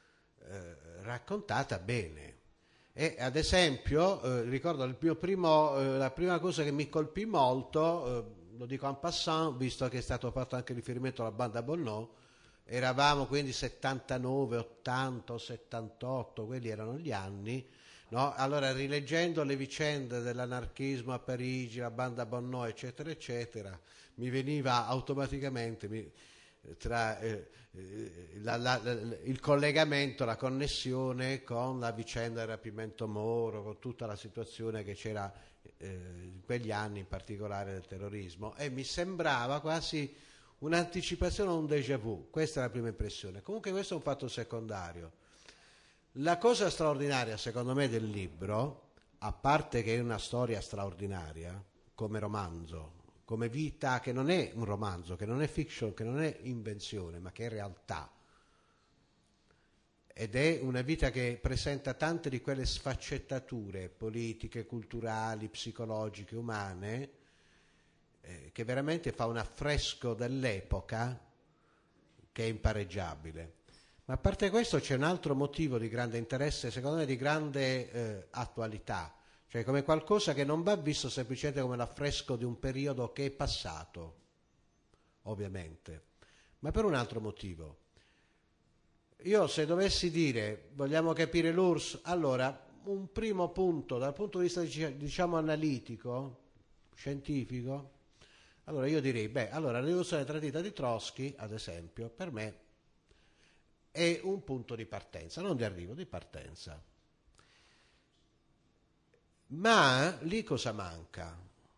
bene. E ad esempio ricordo la prima cosa che mi colpì molto, lo dico en passant, visto che è stato fatto anche riferimento alla banda Bonnot, eravamo quindi 79, 80 o 78, quelli erano gli anni, no? Allora rileggendo le vicende dell'anarchismo a Parigi, la banda Bonnot eccetera eccetera, mi veniva automaticamente tra il collegamento, la connessione con la vicenda del rapimento Moro, con tutta la situazione che c'era in quegli anni, in particolare del terrorismo, e mi sembrava quasi un'anticipazione o un déjà vu. Questa è la prima impressione. Comunque questo è un fatto secondario. La cosa straordinaria secondo me del libro, a parte che è una storia straordinaria come romanzo, come vita, che non è un romanzo, che non è fiction, che non è invenzione, ma che è realtà, ed è una vita che presenta tante di quelle sfaccettature politiche, culturali, psicologiche, umane, che veramente fa un affresco dell'epoca che è impareggiabile. Ma a parte questo c'è un altro motivo di grande interesse, secondo me di grande attualità, cioè come qualcosa che non va visto semplicemente come l'affresco di un periodo che è passato, ovviamente, ma per un altro motivo. Io se dovessi dire, vogliamo capire l'URSS, allora un primo punto, dal punto di vista diciamo analitico, scientifico, allora io direi, allora la rivoluzione tradita di Trotsky, ad esempio, per me è un punto di partenza, non di arrivo, di partenza. Ma lì cosa manca?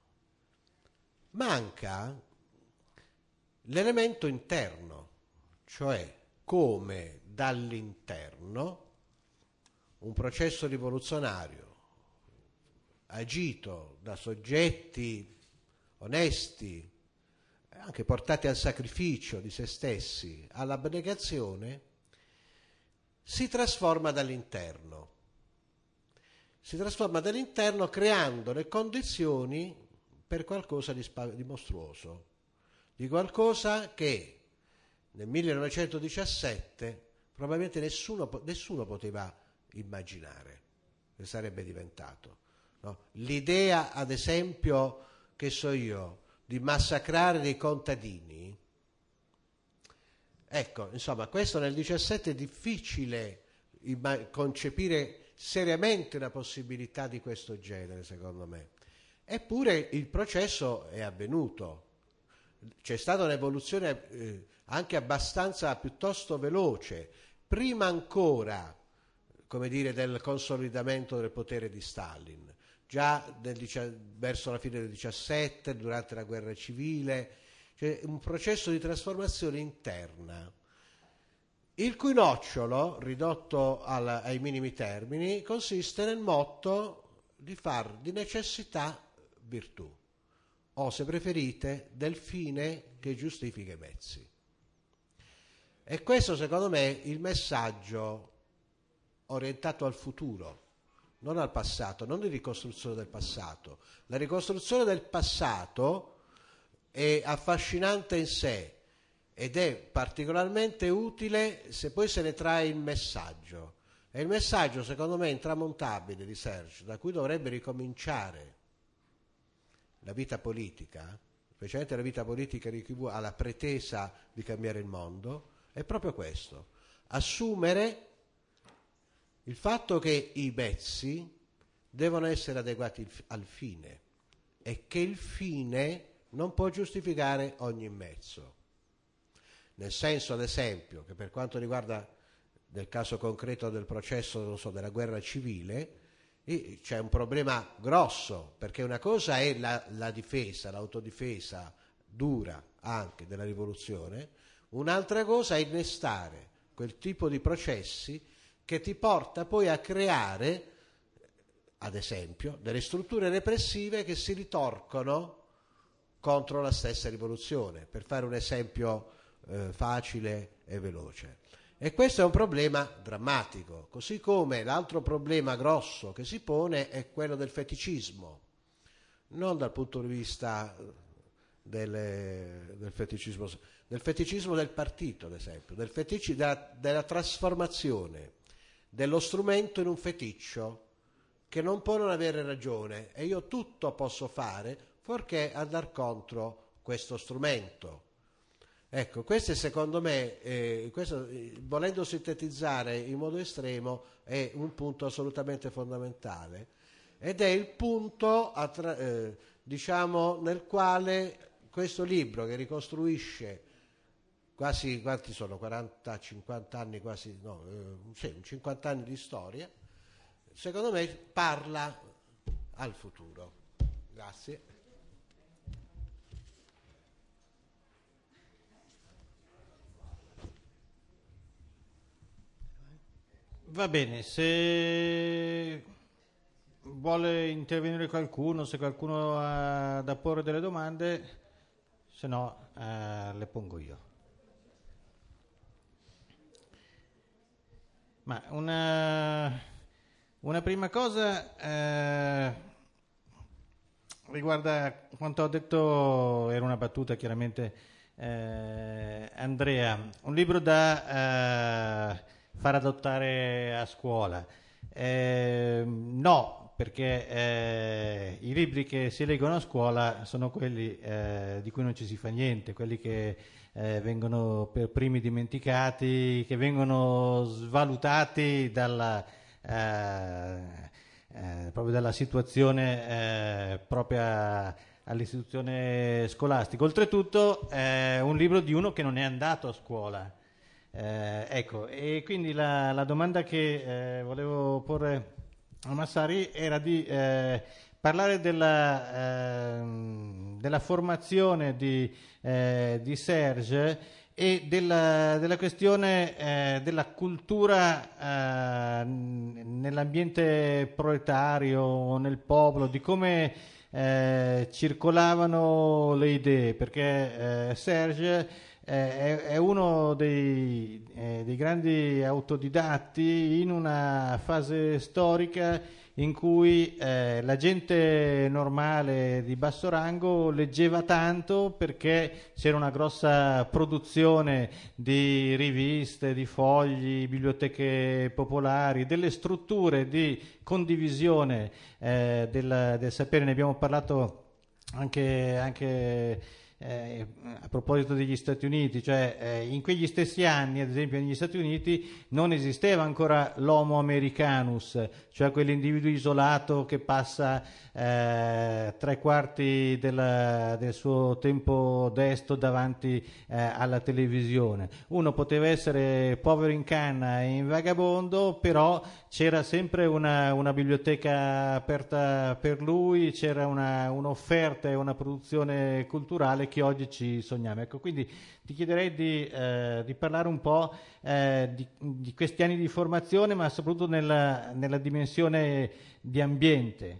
Manca l'elemento interno, cioè come dall'interno un processo rivoluzionario agito da soggetti onesti, anche portati al sacrificio di se stessi, all'abnegazione, si trasforma dall'interno. Si trasforma dall'interno creando le condizioni per qualcosa di mostruoso, di qualcosa che nel 1917 probabilmente nessuno poteva immaginare che sarebbe diventato. No? L'idea, ad esempio, che so io, di massacrare dei contadini, ecco, insomma, questo nel 17 è difficile concepire seriamente una possibilità di questo genere, secondo me. Eppure il processo è avvenuto, c'è stata un'evoluzione anche abbastanza piuttosto veloce, prima ancora, come dire, del consolidamento del potere di Stalin, già verso la fine del 17, durante la guerra civile, cioè un processo di trasformazione interna, il cui nocciolo, ridotto ai minimi termini, consiste nel motto di far di necessità virtù, o se preferite del fine che giustifica i mezzi. E questo secondo me è il messaggio orientato al futuro, non al passato, non di ricostruzione del passato. La ricostruzione del passato è affascinante in sé ed è particolarmente utile se poi se ne trae il messaggio. E il messaggio secondo me intramontabile di Serge, da cui dovrebbe ricominciare la vita politica, specialmente la vita politica di chi ha la pretesa di cambiare il mondo, è proprio questo: assumere il fatto che i mezzi devono essere adeguati al fine e che il fine non può giustificare ogni mezzo. Nel senso, ad esempio, che per quanto riguarda nel caso concreto del processo, non so, della guerra civile, c'è un problema grosso, perché una cosa è la difesa, l'autodifesa dura anche della rivoluzione, un'altra cosa è innestare quel tipo di processi che ti porta poi a creare, ad esempio, delle strutture repressive che si ritorcono contro la stessa rivoluzione, per fare un esempio facile e veloce. E questo è un problema drammatico, così come l'altro problema grosso che si pone è quello del feticismo, non dal punto di vista del feticismo del partito, ad esempio, della trasformazione dello strumento in un feticcio che non può non avere ragione, e io tutto posso fare fuorché andar contro questo strumento. Ecco, questo secondo me, volendo sintetizzare in modo estremo, è un punto assolutamente fondamentale, ed è il punto diciamo, nel quale questo libro, che ricostruisce quasi, quanti sono, 40, 50 anni, quasi, no, sì, 50 anni di storia, secondo me parla al futuro. Grazie. Va bene, se vuole intervenire qualcuno, se qualcuno ha da porre delle domande, se no le pongo io. Ma una prima cosa riguarda quanto ho detto, era una battuta chiaramente, Andrea, un libro da far adottare a scuola. No, perché i libri che si leggono a scuola sono quelli di cui non ci si fa niente, quelli che vengono per primi dimenticati, che vengono svalutati proprio dalla situazione propria all'istituzione scolastica. Oltretutto è un libro di uno che non è andato a scuola. Ecco, e quindi la domanda che volevo porre a Massari era di parlare della formazione di Serge e della questione della cultura nell'ambiente proletario, nel popolo, di come circolavano le idee, perché Serge è uno dei grandi autodidatti in una fase storica in cui la gente normale di basso rango leggeva tanto perché c'era una grossa produzione di riviste, di fogli, biblioteche popolari, delle strutture di condivisione del sapere. Ne abbiamo parlato anche a proposito degli Stati Uniti, cioè in quegli stessi anni, ad esempio negli Stati Uniti, non esisteva ancora l'Homo Americanus, cioè quell'individuo isolato che passa 3/4 del suo tempo desto davanti alla televisione. Uno poteva essere povero in canna e in vagabondo, però c'era sempre una biblioteca aperta per lui, c'era un'offerta e una produzione culturale che oggi ci sogniamo. Ecco, quindi ti chiederei di parlare un po' di questi anni di formazione, ma soprattutto nella dimensione di ambiente.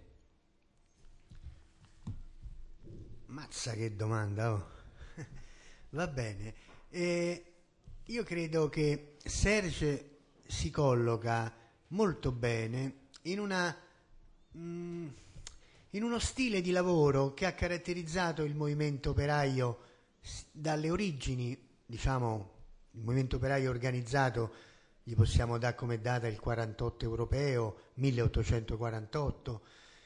Mazza che domanda, oh. Va bene. Io credo che Serge si colloca molto bene in uno stile di lavoro che ha caratterizzato il movimento operaio dalle origini, diciamo, il movimento operaio organizzato, gli possiamo dare come data il 48 europeo, 1848,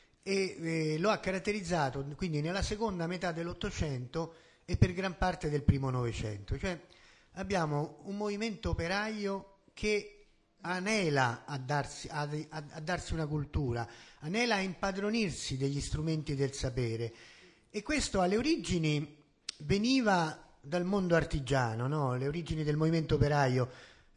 e lo ha caratterizzato quindi nella seconda metà dell'Ottocento e per gran parte del primo Novecento. Cioè abbiamo un movimento operaio che anela a darsi una cultura, anela a impadronirsi degli strumenti del sapere, e questo alle origini veniva dal mondo artigiano, no? Le origini del movimento operaio,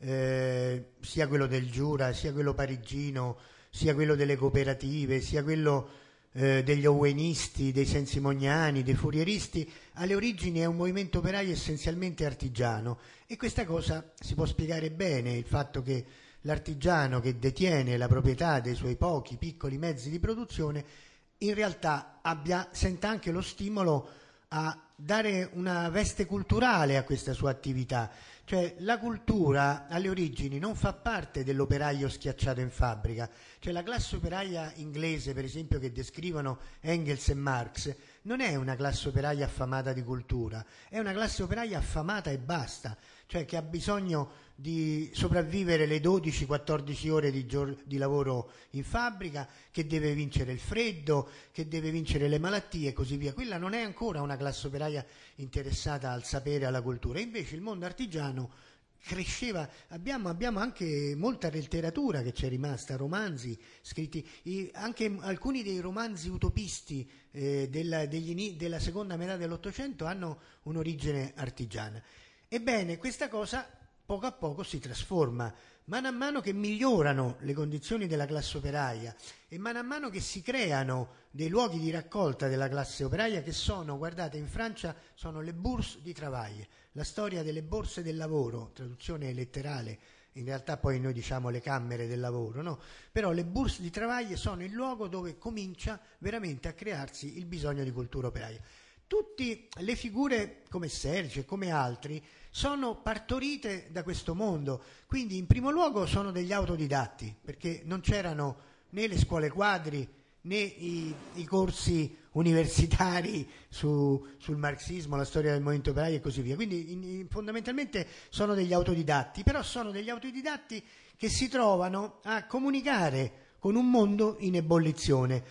sia quello del Giura, sia quello parigino, sia quello delle cooperative, sia quello degli owenisti, dei sensimoniani, dei fourieristi, alle origini è un movimento operaio essenzialmente artigiano, e questa cosa si può spiegare bene, il fatto che l'artigiano che detiene la proprietà dei suoi pochi piccoli mezzi di produzione in realtà senta anche lo stimolo a dare una veste culturale a questa sua attività. Cioè la cultura alle origini non fa parte dell'operaio schiacciato in fabbrica. Cioè la classe operaia inglese, per esempio, che descrivono Engels e Marx, non è una classe operaia affamata di cultura, è una classe operaia affamata e basta, cioè che ha bisogno di sopravvivere le 12-14 ore di lavoro in fabbrica, che deve vincere il freddo, che deve vincere le malattie e così via. Quella non è ancora una classe operaia interessata al sapere e alla cultura. Invece il mondo artigiano cresceva, abbiamo anche molta letteratura che c'è rimasta, romanzi scritti, anche alcuni dei romanzi utopisti della seconda metà dell'Ottocento hanno un'origine artigiana. Ebbene, questa cosa poco a poco si trasforma, mano a mano che migliorano le condizioni della classe operaia e mano a mano che si creano dei luoghi di raccolta della classe operaia che sono, guardate, in Francia sono le Bourse du Travail, la storia delle borse del lavoro, traduzione letterale, in realtà poi noi diciamo le cammere del lavoro, no? Però le Bourse du Travail sono il luogo dove comincia veramente a crearsi il bisogno di cultura operaia. Tutte le figure come Serge e come altri sono partorite da questo mondo, quindi in primo luogo sono degli autodidatti, perché non c'erano né le scuole quadri né i corsi universitari sul marxismo, la storia del movimento operaio e così via, quindi fondamentalmente sono degli autodidatti, però sono degli autodidatti che si trovano a comunicare con un mondo in ebollizione.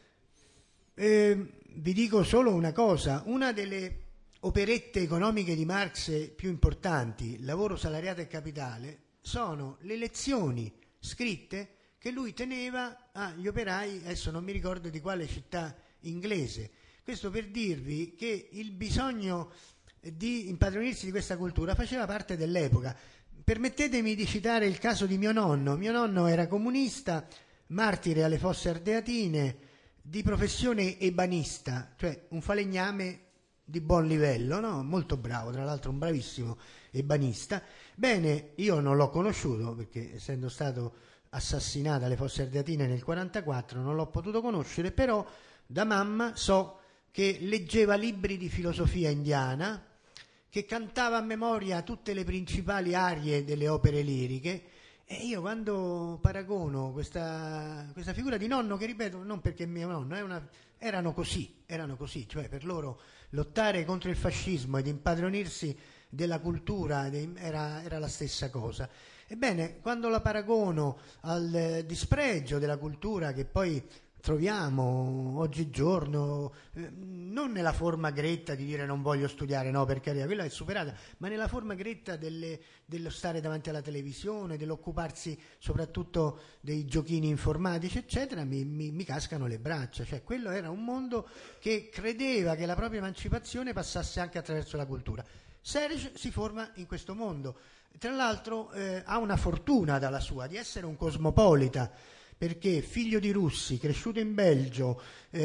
Vi dico solo una cosa, una delle operette economiche di Marx più importanti, Lavoro, salariato e capitale, sono le lezioni scritte che lui teneva agli operai, adesso non mi ricordo di quale città inglese. Questo per dirvi che il bisogno di impadronirsi di questa cultura faceva parte dell'epoca. Permettetemi di citare il caso di mio nonno. Mio nonno era comunista, martire alle Fosse Ardeatine, di professione ebanista, cioè un falegname di buon livello, no? Molto bravo, tra l'altro un bravissimo ebanista. Bene, io non l'ho conosciuto perché essendo stato assassinato alle Fosse Ardeatine nel 1944 non l'ho potuto conoscere, però da mamma so che leggeva libri di filosofia indiana, che cantava a memoria tutte le principali arie delle opere liriche. E io quando paragono questa figura di nonno, che ripeto, non perché mio nonno, erano così, cioè per loro lottare contro il fascismo ed impadronirsi della cultura era la stessa cosa. Ebbene, quando la paragono al dispregio della cultura che poi troviamo oggigiorno, non nella forma gretta di dire non voglio studiare, no, per carità, quella è superata, ma nella forma gretta dello stare davanti alla televisione, dell'occuparsi soprattutto dei giochini informatici, eccetera, mi cascano le braccia. Cioè, quello era un mondo che credeva che la propria emancipazione passasse anche attraverso la cultura. Serge si forma in questo mondo. Tra l'altro ha una fortuna dalla sua di essere un cosmopolita, perché figlio di russi, cresciuto in Belgio,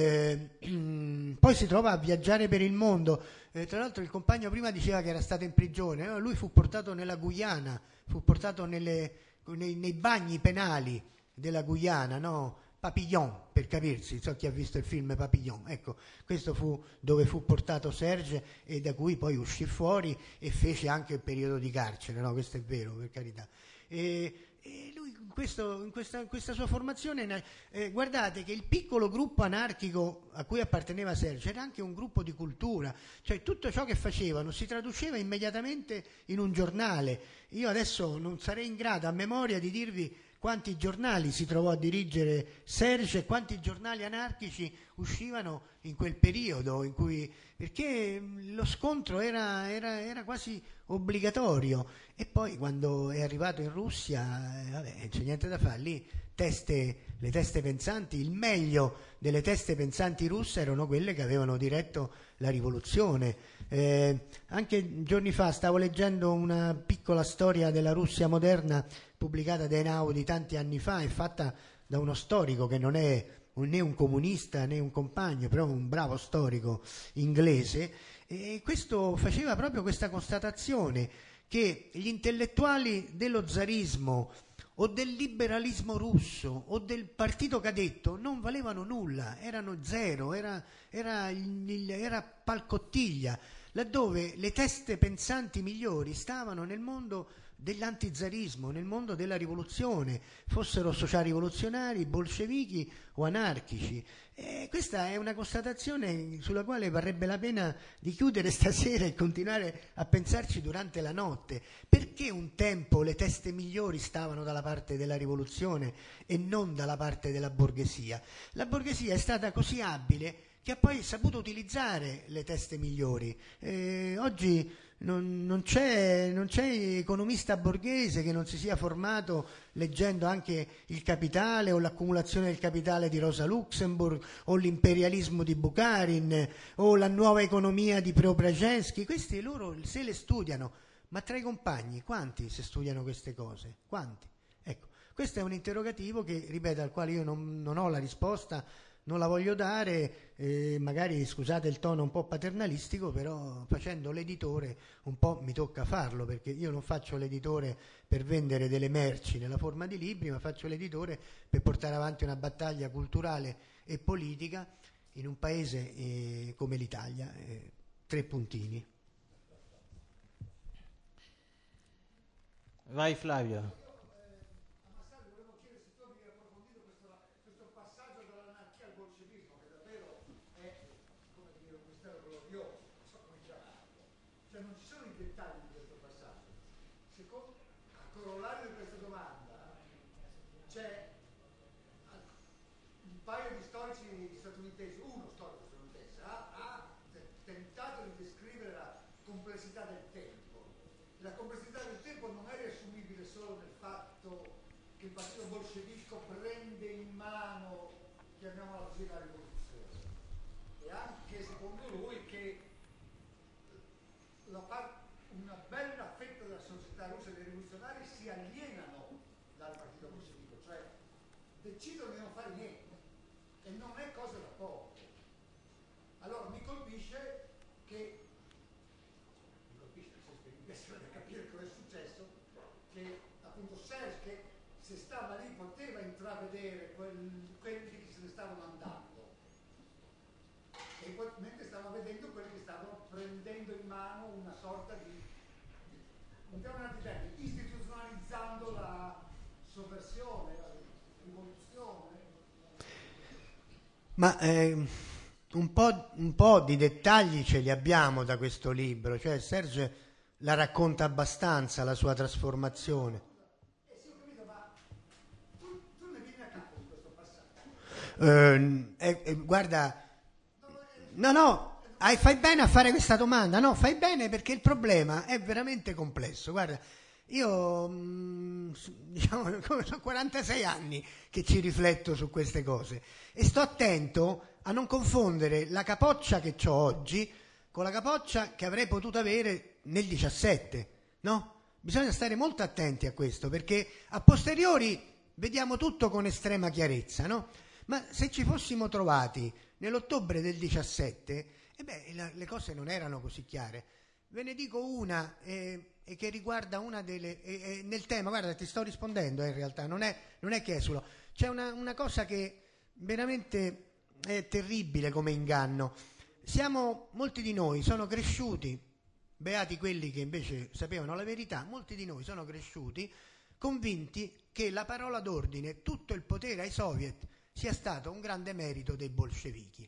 poi si trova a viaggiare per il mondo. Tra l'altro il compagno prima diceva che era stato in prigione, lui fu portato nella Guyana, fu portato nei bagni penali della Guyana, no? Papillon, per capirsi, so chi ha visto il film Papillon, ecco, questo fu dove fu portato Serge e da cui poi uscì fuori e fece anche il periodo di carcere, no? Questo è vero, per carità. E lui in questa sua formazione, guardate che il piccolo gruppo anarchico a cui apparteneva Serge era anche un gruppo di cultura, cioè tutto ciò che facevano si traduceva immediatamente in un giornale. Io adesso non sarei in grado a memoria di dirvi quanti giornali si trovò a dirigere Serge e quanti giornali anarchici uscivano in quel periodo, in cui, perché lo scontro era quasi obbligatorio. E poi quando è arrivato in Russia, vabbè, c'è niente da fare, lì le teste pensanti, il meglio delle teste pensanti russe erano quelle che avevano diretto la rivoluzione. Anche giorni fa stavo leggendo una piccola storia della Russia moderna pubblicata da Einaudi tanti anni fa, è fatta da uno storico che non è né un comunista né un compagno, però un bravo storico inglese, e questo faceva proprio questa constatazione che gli intellettuali dello zarismo o del liberalismo russo o del partito cadetto non valevano nulla, erano zero, era palcottiglia, laddove le teste pensanti migliori stavano nel mondo dell'antizarismo, nel mondo della rivoluzione, fossero socialrivoluzionari, bolscevichi o anarchici. E questa è una constatazione sulla quale varrebbe la pena di chiudere stasera e continuare a pensarci durante la notte. Perché un tempo le teste migliori stavano dalla parte della rivoluzione e non dalla parte della borghesia? La borghesia è stata così abile che ha poi saputo utilizzare le teste migliori. Oggi non c'è economista borghese che non si sia formato leggendo anche Il Capitale o l'accumulazione del capitale di Rosa Luxemburg o l'imperialismo di Bukharin o la nuova economia di Preobrazhensky. Questi loro se le studiano, ma tra i compagni quanti si studiano queste cose? Quanti? Ecco, questo è un interrogativo che, ripeto, al quale io non ho la risposta, non la voglio dare, magari scusate il tono un po' paternalistico, però facendo l'editore un po' mi tocca farlo, perché io non faccio l'editore per vendere delle merci nella forma di libri, ma faccio l'editore per portare avanti una battaglia culturale e politica in un paese come l'Italia. 3 puntini. Vai Flavio. Uno storico statunitense ha tentato di descrivere la complessità del tempo. La complessità del tempo non è riassumibile solo nel fatto che il partito bolscevico prende in mano, chiamiamola così, la rivoluzione, e anche secondo lui che una bella fetta della società russa e dei rivoluzionari si alienano dal partito bolscevico, cioè decidono di non fare niente. E non è cosa da poco. Allora mi colpisce nel senso che mi piacerebbe capire cosa è successo, che appunto Serge, che se stava lì poteva intravedere quelli che se ne stavano andando, e mentre stava vedendo quelli che stavano prendendo in mano una sorta di istituzionalizzando la sovversione, la rivoluzione. Ma un po' di dettagli ce li abbiamo da questo libro, cioè Serge la racconta abbastanza la sua trasformazione. Sì, ho capito, ma tu ne vieni a capo di questo passaggio? Guarda, no, fai bene a fare questa domanda, no, fai bene perché il problema è veramente complesso. Guarda, io diciamo, sono 46 anni che ci rifletto su queste cose e sto attento a non confondere la capoccia che ho oggi con la capoccia che avrei potuto avere nel 17, no? Bisogna stare molto attenti a questo, perché a posteriori vediamo tutto con estrema chiarezza, no? Ma se ci fossimo trovati nell'ottobre del 17, le cose non erano così chiare. Ve ne dico una che riguarda una delle... nel tema, guarda, ti sto rispondendo in realtà, non è che esula. C'è una cosa che veramente è terribile come inganno. Molti di noi sono cresciuti, beati quelli che invece sapevano la verità, molti di noi sono cresciuti convinti che la parola d'ordine, tutto il potere ai soviet, sia stato un grande merito dei bolscevichi.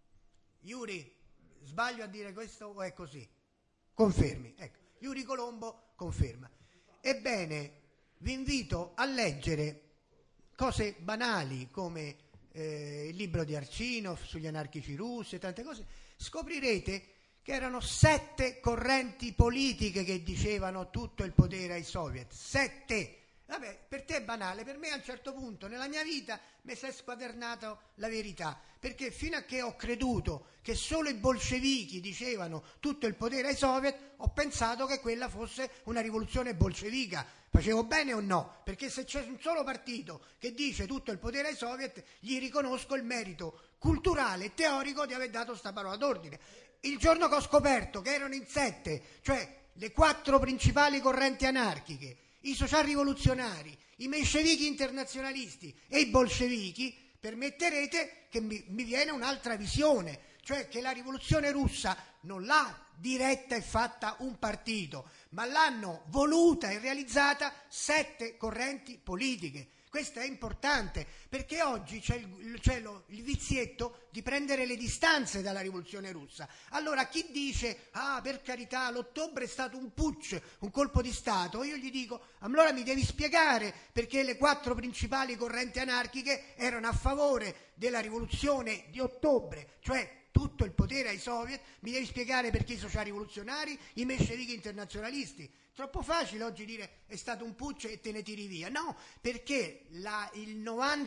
Yuri, sbaglio a dire questo o è così? Confermi. Ecco, Yuri Colombo conferma. Ebbene, vi invito a leggere cose banali come il libro di Arcinov sugli anarchici russi e tante cose. Scoprirete che erano 7 correnti politiche che dicevano tutto il potere ai soviet. 7! Vabbè, per te è banale, per me a un certo punto nella mia vita mi si è squadernato la verità, perché fino a che ho creduto che solo i bolscevichi dicevano tutto il potere ai soviet, ho pensato che quella fosse una rivoluzione bolscevica. Facevo bene o no? Perché se c'è un solo partito che dice tutto il potere ai soviet, gli riconosco il merito culturale e teorico di aver dato sta parola d'ordine. Il giorno che ho scoperto che erano in 7, cioè le 4 principali correnti anarchiche, i socialrivoluzionari, i menscevichi internazionalisti e i bolscevichi, permetterete che mi viene un'altra visione, cioè che la rivoluzione russa non l'ha diretta e fatta un partito, ma l'hanno voluta e realizzata 7 correnti politiche. Questo è importante, perché oggi c'è il vizietto di prendere le distanze dalla rivoluzione russa. Allora chi dice, per carità, l'ottobre è stato un putsch, un colpo di Stato, io gli dico, allora mi devi spiegare perché le 4 principali correnti anarchiche erano a favore della rivoluzione di ottobre, cioè tutto il potere ai soviet, mi devi spiegare perché i socialrivoluzionari, i menscevichi internazionalisti. Troppo facile oggi dire è stato un putsch e te ne tiri via. No, perché il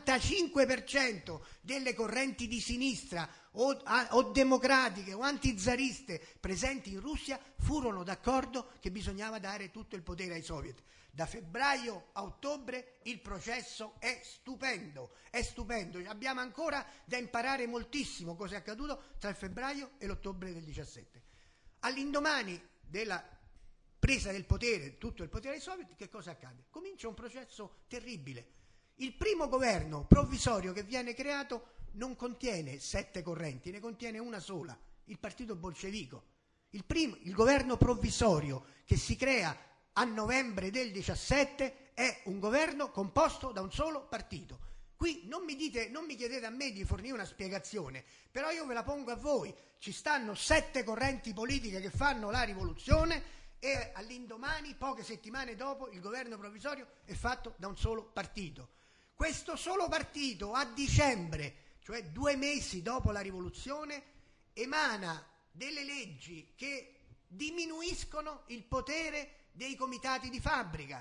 95% delle correnti di sinistra o democratiche o antizariste presenti in Russia furono d'accordo che bisognava dare tutto il potere ai soviet. Da febbraio a ottobre il processo è stupendo, è stupendo. Abbiamo ancora da imparare moltissimo cosa è accaduto tra il febbraio e l'ottobre del 17. All'indomani della presa del potere, tutto il potere ai soviet, che cosa accade? Comincia un processo terribile. Il primo governo provvisorio che viene creato non contiene 7 correnti, ne contiene una sola, il partito bolscevico. Il governo provvisorio che si crea a novembre del 17 è un governo composto da un solo partito. Qui non mi chiedete a me di fornire una spiegazione, però io ve la pongo a voi. Ci stanno 7 correnti politiche che fanno la rivoluzione e all'indomani, poche settimane dopo, il governo provvisorio è fatto da un solo partito. Questo solo partito a dicembre, cioè 2 mesi dopo la rivoluzione, emana delle leggi che diminuiscono il potere dei comitati di fabbrica.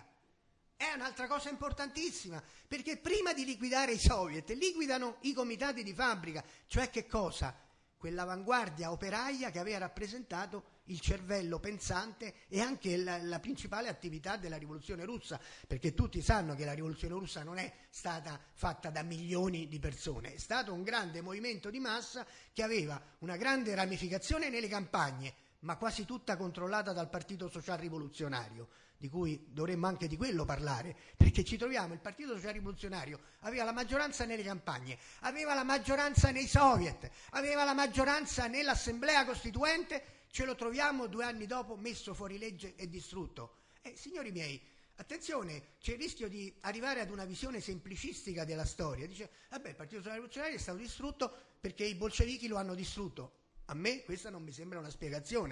È un'altra cosa importantissima, perché prima di liquidare i soviet, liquidano i comitati di fabbrica, cioè che cosa? Quell'avanguardia operaia che aveva rappresentato il cervello pensante e anche la principale attività della rivoluzione russa, perché tutti sanno che la rivoluzione russa non è stata fatta da milioni di persone, è stato un grande movimento di massa che aveva una grande ramificazione nelle campagne, ma quasi tutta controllata dal Partito Social Rivoluzionario, di cui dovremmo anche di quello parlare, perché ci troviamo, il Partito Social Rivoluzionario aveva la maggioranza nelle campagne, aveva la maggioranza nei soviet, aveva la maggioranza nell'assemblea costituente, ce lo troviamo 2 anni dopo messo fuori legge e distrutto. Signori miei, attenzione, c'è il rischio di arrivare ad una visione semplicistica della storia. Dice, vabbè, il Partito Social Rivoluzionario è stato distrutto perché i bolscevichi lo hanno distrutto. A me questa non mi sembra una spiegazione.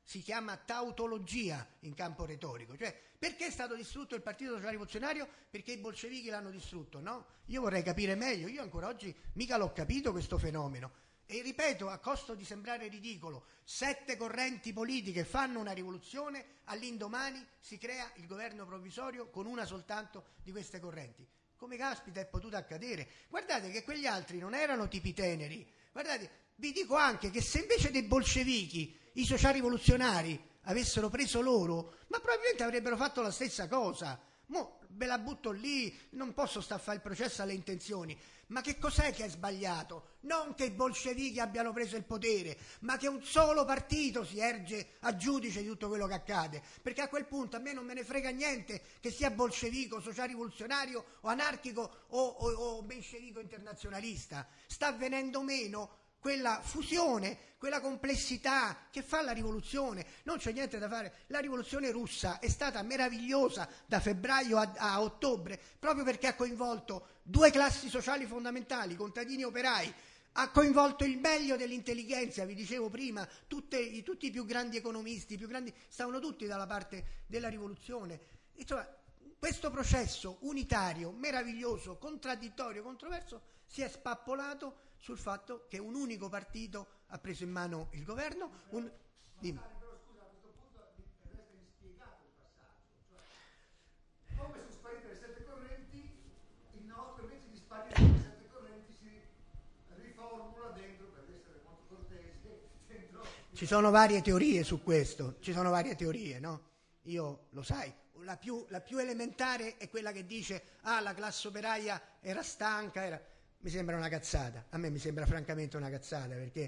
si chiama tautologia in campo retorico, cioè perché è stato distrutto il Partito Sociale Rivoluzionario? Perché i bolscevichi l'hanno distrutto, no? Io vorrei capire meglio, io ancora oggi mica l'ho capito questo fenomeno. E ripeto, a costo di sembrare ridicolo, 7 correnti politiche fanno una rivoluzione, all'indomani si crea il governo provvisorio con una soltanto di queste correnti. Come caspita è potuto accadere? Guardate che quegli altri non erano tipi teneri. Guardate, vi dico anche che se invece dei bolscevichi i sociali rivoluzionari avessero preso loro, ma probabilmente avrebbero fatto la stessa cosa. Mo ve la butto lì, non posso sta a fare il processo alle intenzioni, ma che cos'è che è sbagliato? Non che i bolscevichi abbiano preso il potere, ma che un solo partito si erge a giudice di tutto quello che accade, perché a quel punto a me non me ne frega niente che sia bolscevico, sociale rivoluzionario o anarchico o bolscevico internazionalista. Sta venendo meno quella fusione, quella complessità che fa la rivoluzione. Non c'è niente da fare. La rivoluzione russa è stata meravigliosa da febbraio a ottobre, proprio perché ha coinvolto 2 classi sociali fondamentali, contadini e operai, ha coinvolto il meglio dell'intelligenza, vi dicevo prima, tutti i più grandi economisti, stavano tutti dalla parte della rivoluzione. Insomma, questo processo unitario, meraviglioso, contraddittorio, controverso, si è spappolato sul fatto che un unico partito ha preso in mano il governo. Dimmi. Però scusa, a questo punto resta inspiegato il passaggio. Cioè, come sono sparite le 7 correnti, il nostro invece di sparire le 7 correnti si riformula dentro, per essere molto cortesi, dentro... Ci sono varie teorie su questo, ci sono varie teorie, no? Io, lo sai, la più elementare è quella che dice la classe operaia era stanca, mi sembra una cazzata, a me mi sembra francamente una cazzata, perché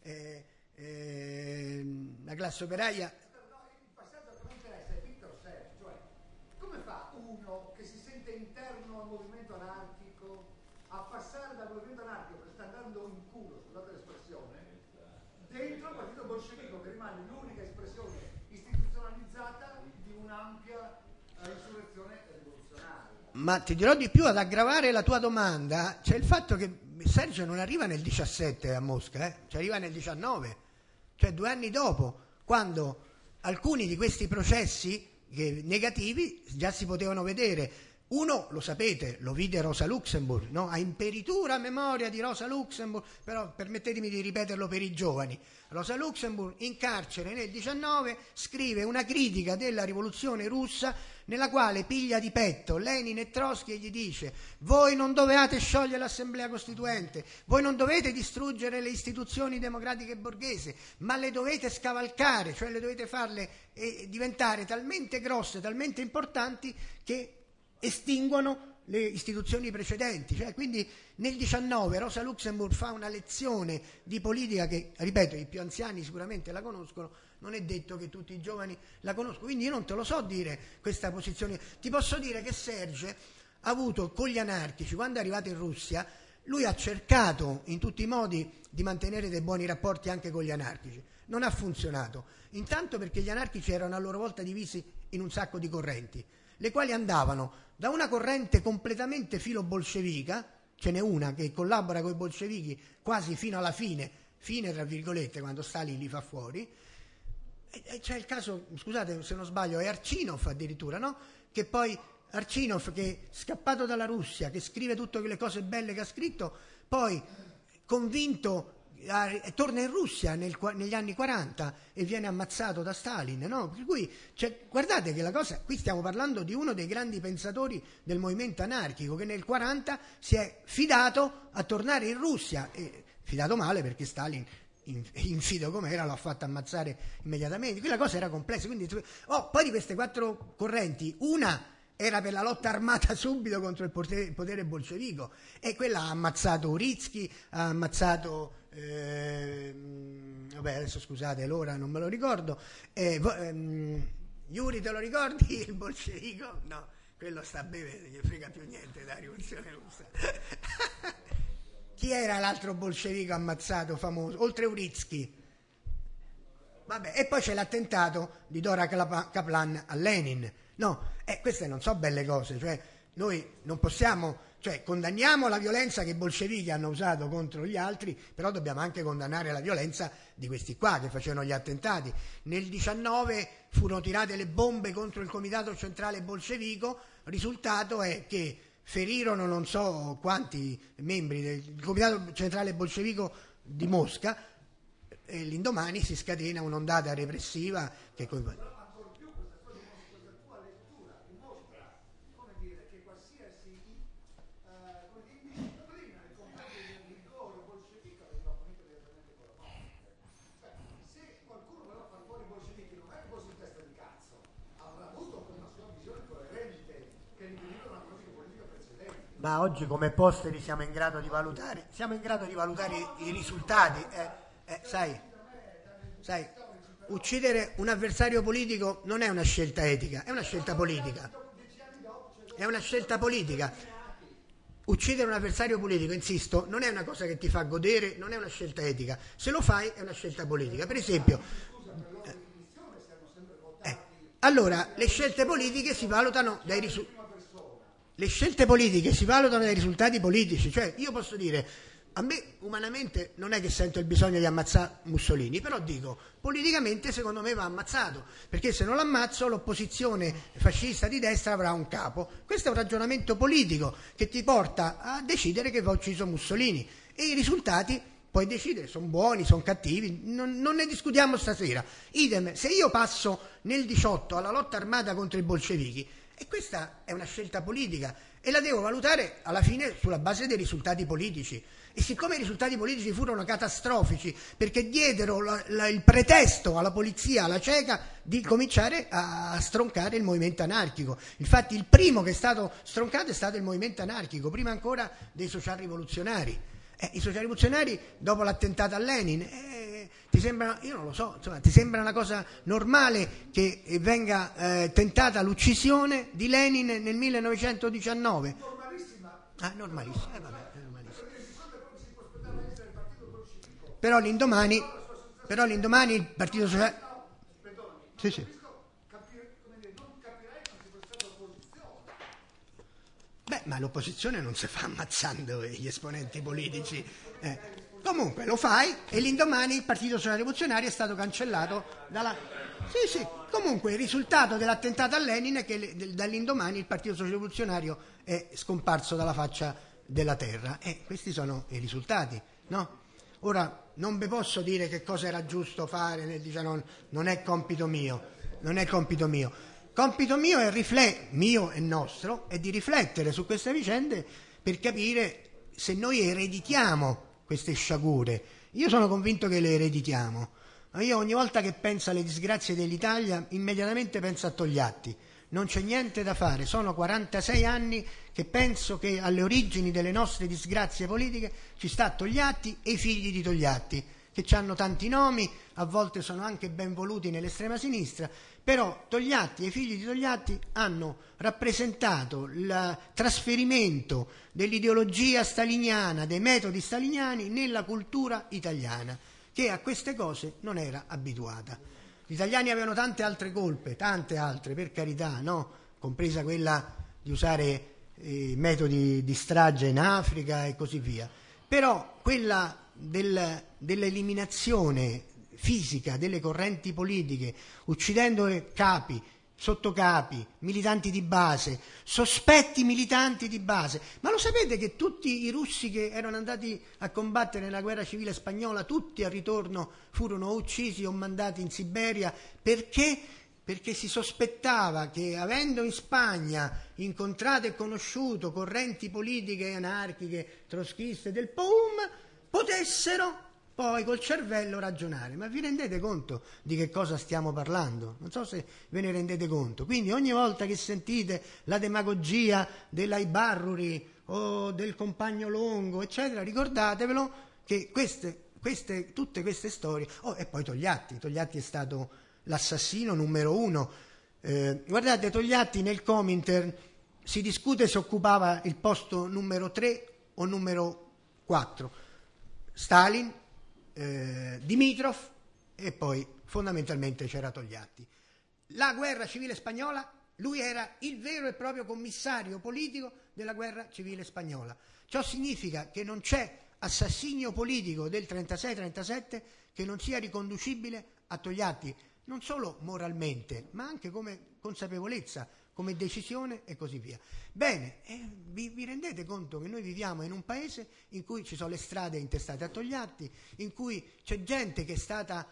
la classe operaia... No, il passaggio che mi interessa è Victor Serge, cioè come fa uno che si sente interno al movimento anarchico a passare dal movimento anarchico che sta andando in culo, scusate l'espressione, dentro il partito bolscevico che rimane l'unica espressione istituzionalizzata di un'ampia insurrezione rivoluzionaria. Ma ti dirò di più, ad aggravare la tua domanda, c'è il fatto che Sergio non arriva nel 17 a Mosca, ci arriva nel 19, cioè 2 anni dopo, quando alcuni di questi processi negativi già si potevano vedere. Uno, lo sapete, lo vide Rosa Luxemburg, no? A imperitura memoria di Rosa Luxemburg, però permettetemi di ripeterlo per i giovani. Rosa Luxemburg, in carcere nel 19, scrive una critica della rivoluzione russa nella quale piglia di petto Lenin e Trotsky e gli dice: voi non dovete sciogliere l'Assemblea Costituente, voi non dovete distruggere le istituzioni democratiche borghesi, ma le dovete scavalcare, cioè le dovete farle diventare talmente grosse, talmente importanti che estinguono le istituzioni precedenti. Cioè, quindi nel 19 Rosa Luxemburg fa una lezione di politica che, ripeto, i più anziani sicuramente la conoscono, non è detto che tutti i giovani la conoscono, quindi io non te lo so dire questa posizione. Ti posso dire che Serge ha avuto con gli anarchici, quando è arrivato in Russia, lui ha cercato in tutti i modi di mantenere dei buoni rapporti anche con gli anarchici. Non ha funzionato, intanto perché gli anarchici erano a loro volta divisi in un sacco di correnti, le quali andavano da una corrente completamente filo-bolscevica, ce n'è una che collabora con i bolscevichi quasi fino alla fine tra virgolette, quando Stalin li fa fuori, e c'è il caso, scusate se non sbaglio, è Arcinov addirittura, no? Che poi Arcinov, che è scappato dalla Russia, che scrive tutte quelle cose belle che ha scritto, poi convinto torna in Russia negli anni 40 e viene ammazzato da Stalin, no? Per cui guardate che la cosa, qui stiamo parlando di uno dei grandi pensatori del movimento anarchico che nel 40 si è fidato a tornare in Russia, e fidato male perché Stalin, infido com'era, lo ha fatto ammazzare immediatamente. Qui la cosa era complessa, quindi poi di queste 4 correnti una era per la lotta armata subito contro il potere bolscevico, e quella ha ammazzato Uritsky, ha ammazzato vabbè, adesso scusate l'ora non me lo ricordo, Yuri, te lo ricordi il bolscevico? No, quello sta a bere, non gli frega più niente della rivoluzione russa. Chi era l'altro bolscevico ammazzato famoso oltre Uritsky? Vabbè, e poi c'è l'attentato di Dora Kaplan a Lenin. No, queste non so belle cose, cioè noi non possiamo Cioè condanniamo la violenza che i bolscevichi hanno usato contro gli altri, però dobbiamo anche condannare la violenza di questi qua che facevano gli attentati. Nel 19 furono tirate le bombe contro il comitato centrale bolscevico, il risultato è che ferirono non so quanti membri del comitato centrale bolscevico di Mosca e l'indomani si scatena un'ondata repressiva che ma oggi come posteri siamo in grado di valutare i risultati. Sai, uccidere un avversario politico non è una scelta etica, è una scelta politica. È una scelta politica. Uccidere un avversario politico, insisto, non è una cosa che ti fa godere, non è una scelta etica. Se lo fai è una scelta politica. Per esempio, allora le scelte politiche si valutano dai risultati. Le scelte politiche si valutano dai risultati politici, cioè io posso dire, a me umanamente non è che sento il bisogno di ammazzare Mussolini, però dico, politicamente secondo me va ammazzato, perché se non lo ammazzo l'opposizione fascista di destra avrà un capo. Questo è un ragionamento politico che ti porta a decidere che va ucciso Mussolini e i risultati puoi decidere, sono buoni, sono cattivi, non ne discutiamo stasera. Idem, se io passo nel 18 alla lotta armata contro i bolscevichi, e questa è una scelta politica e la devo valutare alla fine sulla base dei risultati politici. E siccome i risultati politici furono catastrofici perché diedero il pretesto alla polizia, alla CECA, di cominciare a stroncare il movimento anarchico. Infatti il primo che è stato stroncato è stato il movimento anarchico, prima ancora dei socialrivoluzionari. I socialrivoluzionari dopo l'attentato a Lenin, ti sembra, io non lo so, insomma, ti sembra una cosa normale che venga tentata l'uccisione di Lenin nel 1919? Normalissima. Normalissima, vabbè, è normalissima. Però l'indomani il Partito Sociale... Sì. Beh, ma l'opposizione non si fa ammazzando gli esponenti politici. Comunque lo fai e l'indomani il Partito Socialrivoluzionario è stato cancellato dalla... Sì. Comunque il risultato dell'attentato a Lenin è che dall'indomani il Partito Socialrivoluzionario è scomparso dalla faccia della terra. Questi sono i risultati, no? Ora, non vi posso dire che cosa era giusto fare nel 19... Non è compito mio. Compito mio mio e nostro è di riflettere su queste vicende per capire se noi ereditiamo queste sciagure. Io sono convinto che le ereditiamo. Io ogni volta che penso alle disgrazie dell'Italia immediatamente penso a Togliatti. Non c'è niente da fare, sono 46 anni che penso che alle origini delle nostre disgrazie politiche ci sta Togliatti e i figli di Togliatti, che hanno tanti nomi, a volte sono anche ben voluti nell'estrema sinistra, però Togliatti e i figli di Togliatti hanno rappresentato il trasferimento dell'ideologia staliniana, dei metodi staliniani nella cultura italiana, che a queste cose non era abituata. Gli italiani avevano tante altre colpe, tante altre, per carità, no? Compresa quella di usare metodi di strage in Africa e così via. Però quella dell'eliminazione fisica delle correnti politiche, uccidendo capi, sottocapi, militanti di base, sospetti militanti di base. Ma lo sapete che tutti i russi che erano andati a combattere nella guerra civile spagnola, tutti al ritorno furono uccisi o mandati in Siberia? Perché? Perché si sospettava che, avendo in Spagna incontrato e conosciuto correnti politiche anarchiche, trotskiste del POUM, potessero poi col cervello ragionare. Ma vi rendete conto di che cosa stiamo parlando? Non so se ve ne rendete conto. Quindi ogni volta che sentite la demagogia dell'Aibarruri o del Compagno Longo, eccetera, ricordatevelo che tutte queste storie... e poi Togliatti è stato l'assassino numero 1. Guardate, Togliatti nel Comintern si discute se occupava il posto numero 3 o numero 4. Stalin, Dimitrov e poi fondamentalmente c'era Togliatti. La guerra civile spagnola Lui era il vero e proprio commissario politico della guerra civile spagnola. Ciò significa che non c'è assassinio politico del 36-37 che non sia riconducibile a Togliatti, non solo moralmente, ma anche come consapevolezza, come decisione e così via. Bene, vi rendete conto che noi viviamo in un paese in cui ci sono le strade intestate a Togliatti, in cui c'è gente che è stata...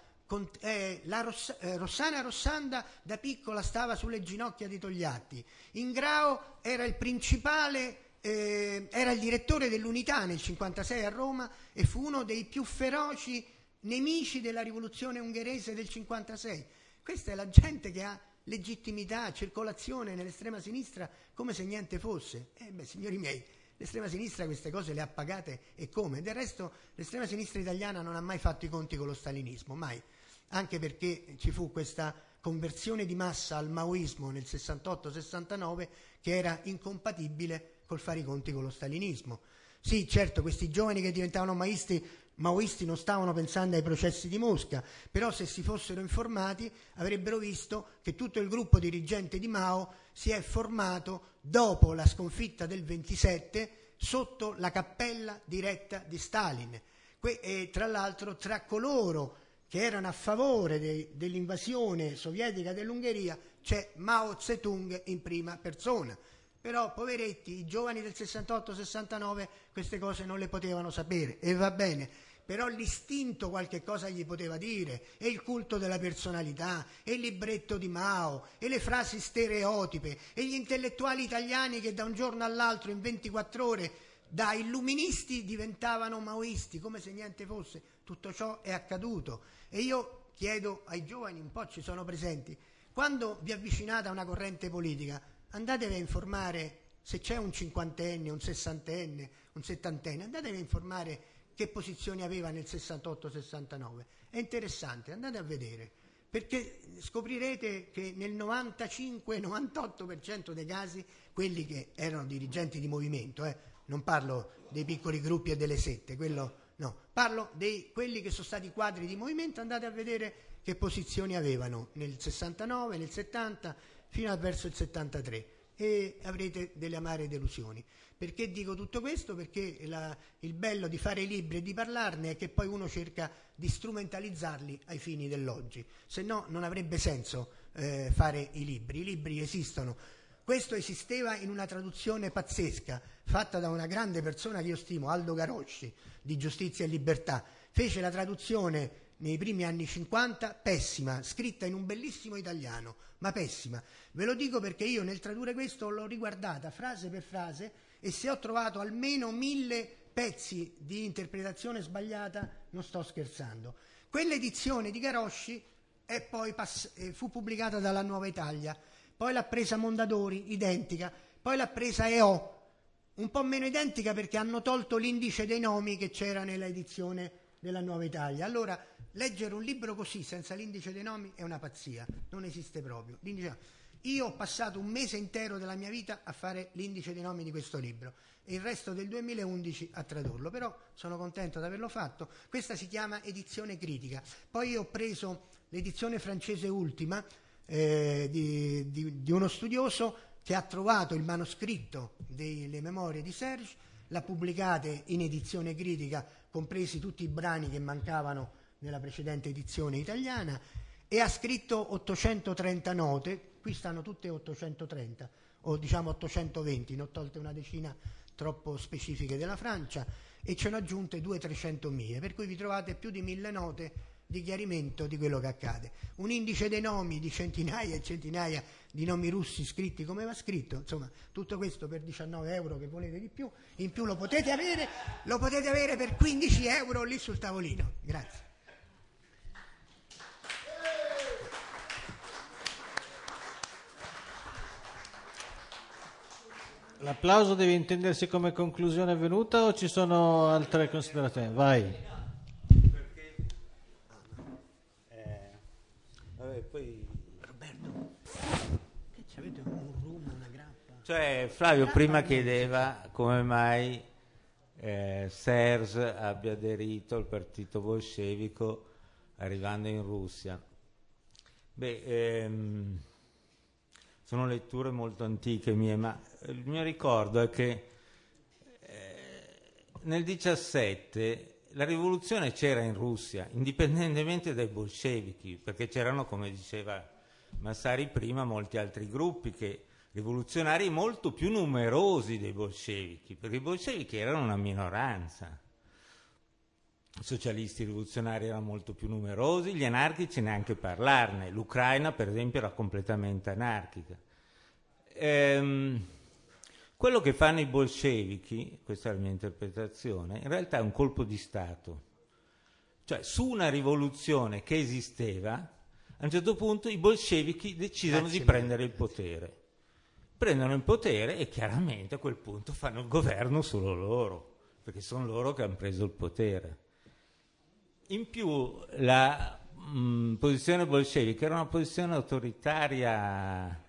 Rossana Rossanda da piccola stava sulle ginocchia di Togliatti. Ingrao era il principale, era il direttore dell'Unità nel 1956 a Roma e fu uno dei più feroci nemici della rivoluzione ungherese del 1956. Questa è la gente che ha legittimità, circolazione nell'estrema sinistra come se niente fosse. Signori miei, l'estrema sinistra queste cose le ha pagate e come? Del resto l'estrema sinistra italiana non ha mai fatto i conti con lo stalinismo, mai. Anche perché ci fu questa conversione di massa al maoismo nel 68-69 che era incompatibile col fare i conti con lo stalinismo. Sì, certo, questi giovani che diventavano maoisti non stavano pensando ai processi di Mosca, però se si fossero informati avrebbero visto che tutto il gruppo dirigente di Mao si è formato dopo la sconfitta del 27 sotto la cappella diretta di Stalin. E tra l'altro tra coloro che erano a favore dell'invasione sovietica dell'Ungheria c'è Mao Zedong in prima persona. Però, poveretti, i giovani del 68-69 queste cose non le potevano sapere, e va bene, però l'istinto qualche cosa gli poteva dire, e il culto della personalità, e il libretto di Mao, e le frasi stereotipe, e gli intellettuali italiani che da un giorno all'altro, in 24 ore, da illuministi diventavano maoisti, come se niente fosse. Tutto ciò è accaduto. E io chiedo ai giovani, un po' ci sono presenti, quando vi avvicinate a una corrente politica, andatevi a informare se c'è un cinquantenne, un sessantenne, un settantenne, andatevi a informare che posizioni aveva nel 68-69. È interessante, andate a vedere, perché scoprirete che nel 95-98% dei casi, quelli che erano dirigenti di movimento, non parlo dei piccoli gruppi e delle sette, quello no, parlo di quelli che sono stati quadri di movimento, andate a vedere che posizioni avevano nel 69, nel 70, fino a verso il 73 e avrete delle amare delusioni. Perché dico tutto questo? Perché il bello di fare i libri e di parlarne è che poi uno cerca di strumentalizzarli ai fini dell'oggi, se no non avrebbe senso fare i libri esistono. Questo esisteva in una traduzione pazzesca, fatta da una grande persona che io stimo, Aldo Garosci, di Giustizia e Libertà. Fece la traduzione nei primi anni 50, pessima, scritta in un bellissimo italiano, ma pessima. Ve lo dico perché io nel tradurre questo l'ho riguardata frase per frase e se ho trovato almeno 1000 pezzi di interpretazione sbagliata, non sto scherzando. Quell'edizione di Garosci poi fu pubblicata dalla Nuova Italia, poi l'ha presa Mondadori, identica, poi l'ha presa EO, un po' meno identica perché hanno tolto l'indice dei nomi che c'era nella edizione della Nuova Italia. Allora, leggere un libro così, senza l'indice dei nomi, è una pazzia, non esiste proprio. Io ho passato un mese intero della mia vita a fare l'indice dei nomi di questo libro e il resto del 2011 a tradurlo, però sono contento di averlo fatto. Questa si chiama edizione critica. Poi io ho preso l'edizione francese ultima di uno studioso che ha trovato il manoscritto delle memorie di Serge, l'ha pubblicate in edizione critica, compresi tutti i brani che mancavano nella precedente edizione italiana, e ha scritto 830 note, qui stanno tutte 830, o diciamo 820, ne ho tolte una decina troppo specifiche della Francia, e ce ne ho aggiunte 200-300 mie, per cui vi trovate più di 1000 note di chiarimento di quello che accade. Un indice dei nomi di centinaia e centinaia di nomi russi scritti come va scritto, insomma, tutto questo per 19 euro, che volete di più, in più lo potete avere per 15 euro lì sul tavolino. Grazie. L'applauso deve intendersi come conclusione avvenuta o ci sono altre considerazioni? Vai. Poi Roberto, che avete un rum, una grappa? Cioè, Flavio prima chiedeva come mai Serge abbia aderito al partito bolscevico sono letture molto antiche mie, ma il mio ricordo è che nel 17 la rivoluzione c'era in Russia, indipendentemente dai bolscevichi, perché c'erano, come diceva Massari prima, molti altri gruppi rivoluzionari molto più numerosi dei bolscevichi, perché i bolscevichi erano una minoranza. I socialisti rivoluzionari erano molto più numerosi, gli anarchici neanche parlarne. L'Ucraina, per esempio, era completamente anarchica. Quello che fanno i bolscevichi, questa è la mia interpretazione, in realtà è un colpo di Stato. Cioè, su una rivoluzione che esisteva, a un certo punto i bolscevichi decidono di prendere il potere. Prendono il potere e chiaramente a quel punto fanno il governo solo loro, perché sono loro che hanno preso il potere. In più la posizione bolscevica era una posizione autoritaria,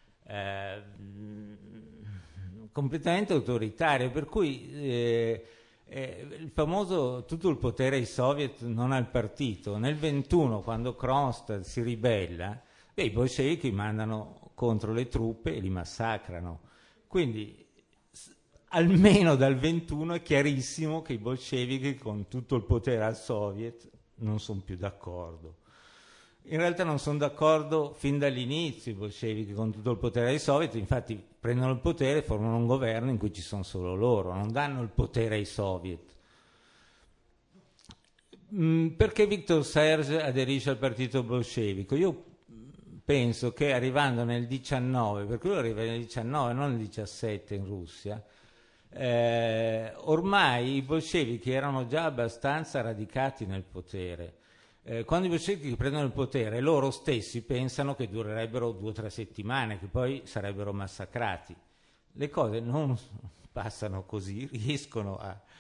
completamente autoritaria, per cui il famoso tutto il potere ai soviet non al partito. Nel 21, quando Kronstadt si ribella, i bolscevichi mandano contro le truppe e li massacrano. Quindi almeno dal 21 è chiarissimo che i bolscevichi con tutto il potere al soviet non sono più d'accordo. In realtà non sono d'accordo fin dall'inizio i bolscevichi con tutto il potere ai soviet, infatti prendono il potere e formano un governo in cui ci sono solo loro, non danno il potere ai soviet. Perché Viktor Serge aderisce al partito bolscevico? Io penso che arrivando nel 19, perché lui arriva nel 19, non nel 17 in Russia, ormai i bolscevichi erano già abbastanza radicati nel potere. Quando i bolscevichi prendono il potere, loro stessi pensano che durerebbero 2 o 3 settimane, che poi sarebbero massacrati. Le cose non passano così, riescono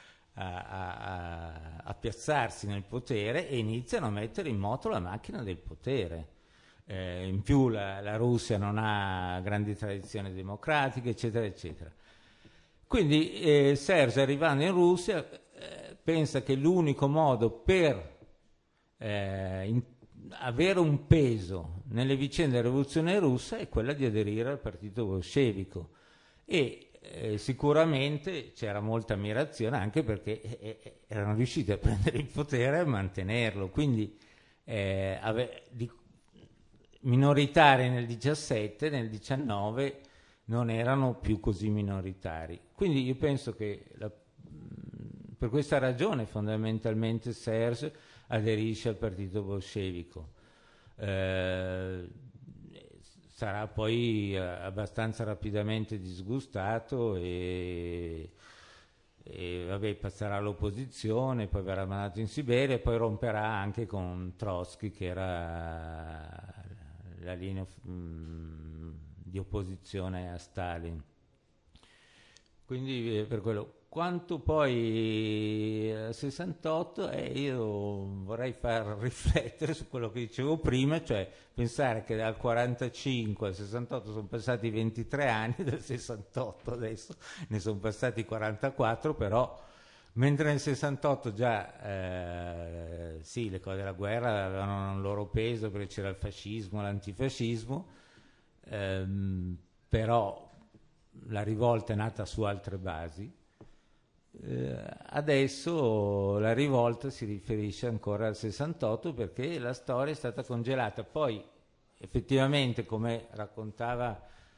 a piazzarsi nel potere e iniziano a mettere in moto la macchina del potere. In più la Russia non ha grandi tradizioni democratiche, eccetera, eccetera. Quindi Serge, arrivando in Russia, pensa che l'unico modo per avere un peso nelle vicende della rivoluzione russa è quella di aderire al partito bolscevico, e sicuramente c'era molta ammirazione anche perché erano riusciti a prendere il potere e a mantenerlo, quindi minoritari nel 17, nel 19 non erano più così minoritari. Quindi io penso che per questa ragione fondamentalmente Serge aderisce al partito bolscevico. Sarà poi abbastanza rapidamente disgustato e vabbè, passerà all'opposizione, poi verrà mandato in Siberia e poi romperà anche con Trotsky, che era la linea di opposizione a Stalin. Quindi per quello. Quanto poi al 68, io vorrei far riflettere su quello che dicevo prima, cioè pensare che dal 45 al 68 sono passati 23 anni, dal 68 adesso ne sono passati 44, però mentre nel 68 già sì, le cose della guerra avevano un loro peso perché c'era il fascismo, l'antifascismo, però la rivolta è nata su altre basi. Adesso la rivolta si riferisce ancora al 68 perché la storia è stata congelata. Poi effettivamente, come raccontava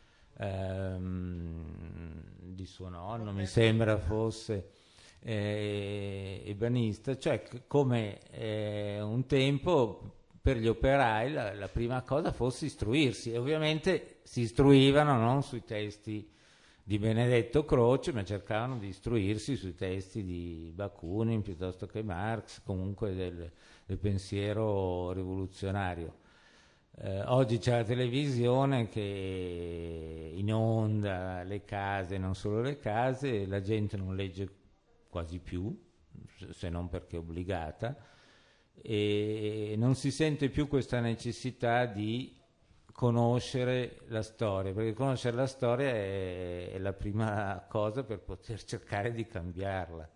di suo nonno, mi sembra fosse ebanista, cioè come un tempo per gli operai la prima cosa fosse istruirsi, e ovviamente si istruivano non sui testi di Benedetto Croce, ma cercavano di istruirsi sui testi di Bakunin piuttosto che Marx, comunque del pensiero rivoluzionario. Oggi c'è la televisione che inonda le case, non solo le case, la gente non legge quasi più, se non perché è obbligata, e non si sente più questa necessità di conoscere la storia, perché conoscere la storia è la prima cosa per poter cercare di cambiarla.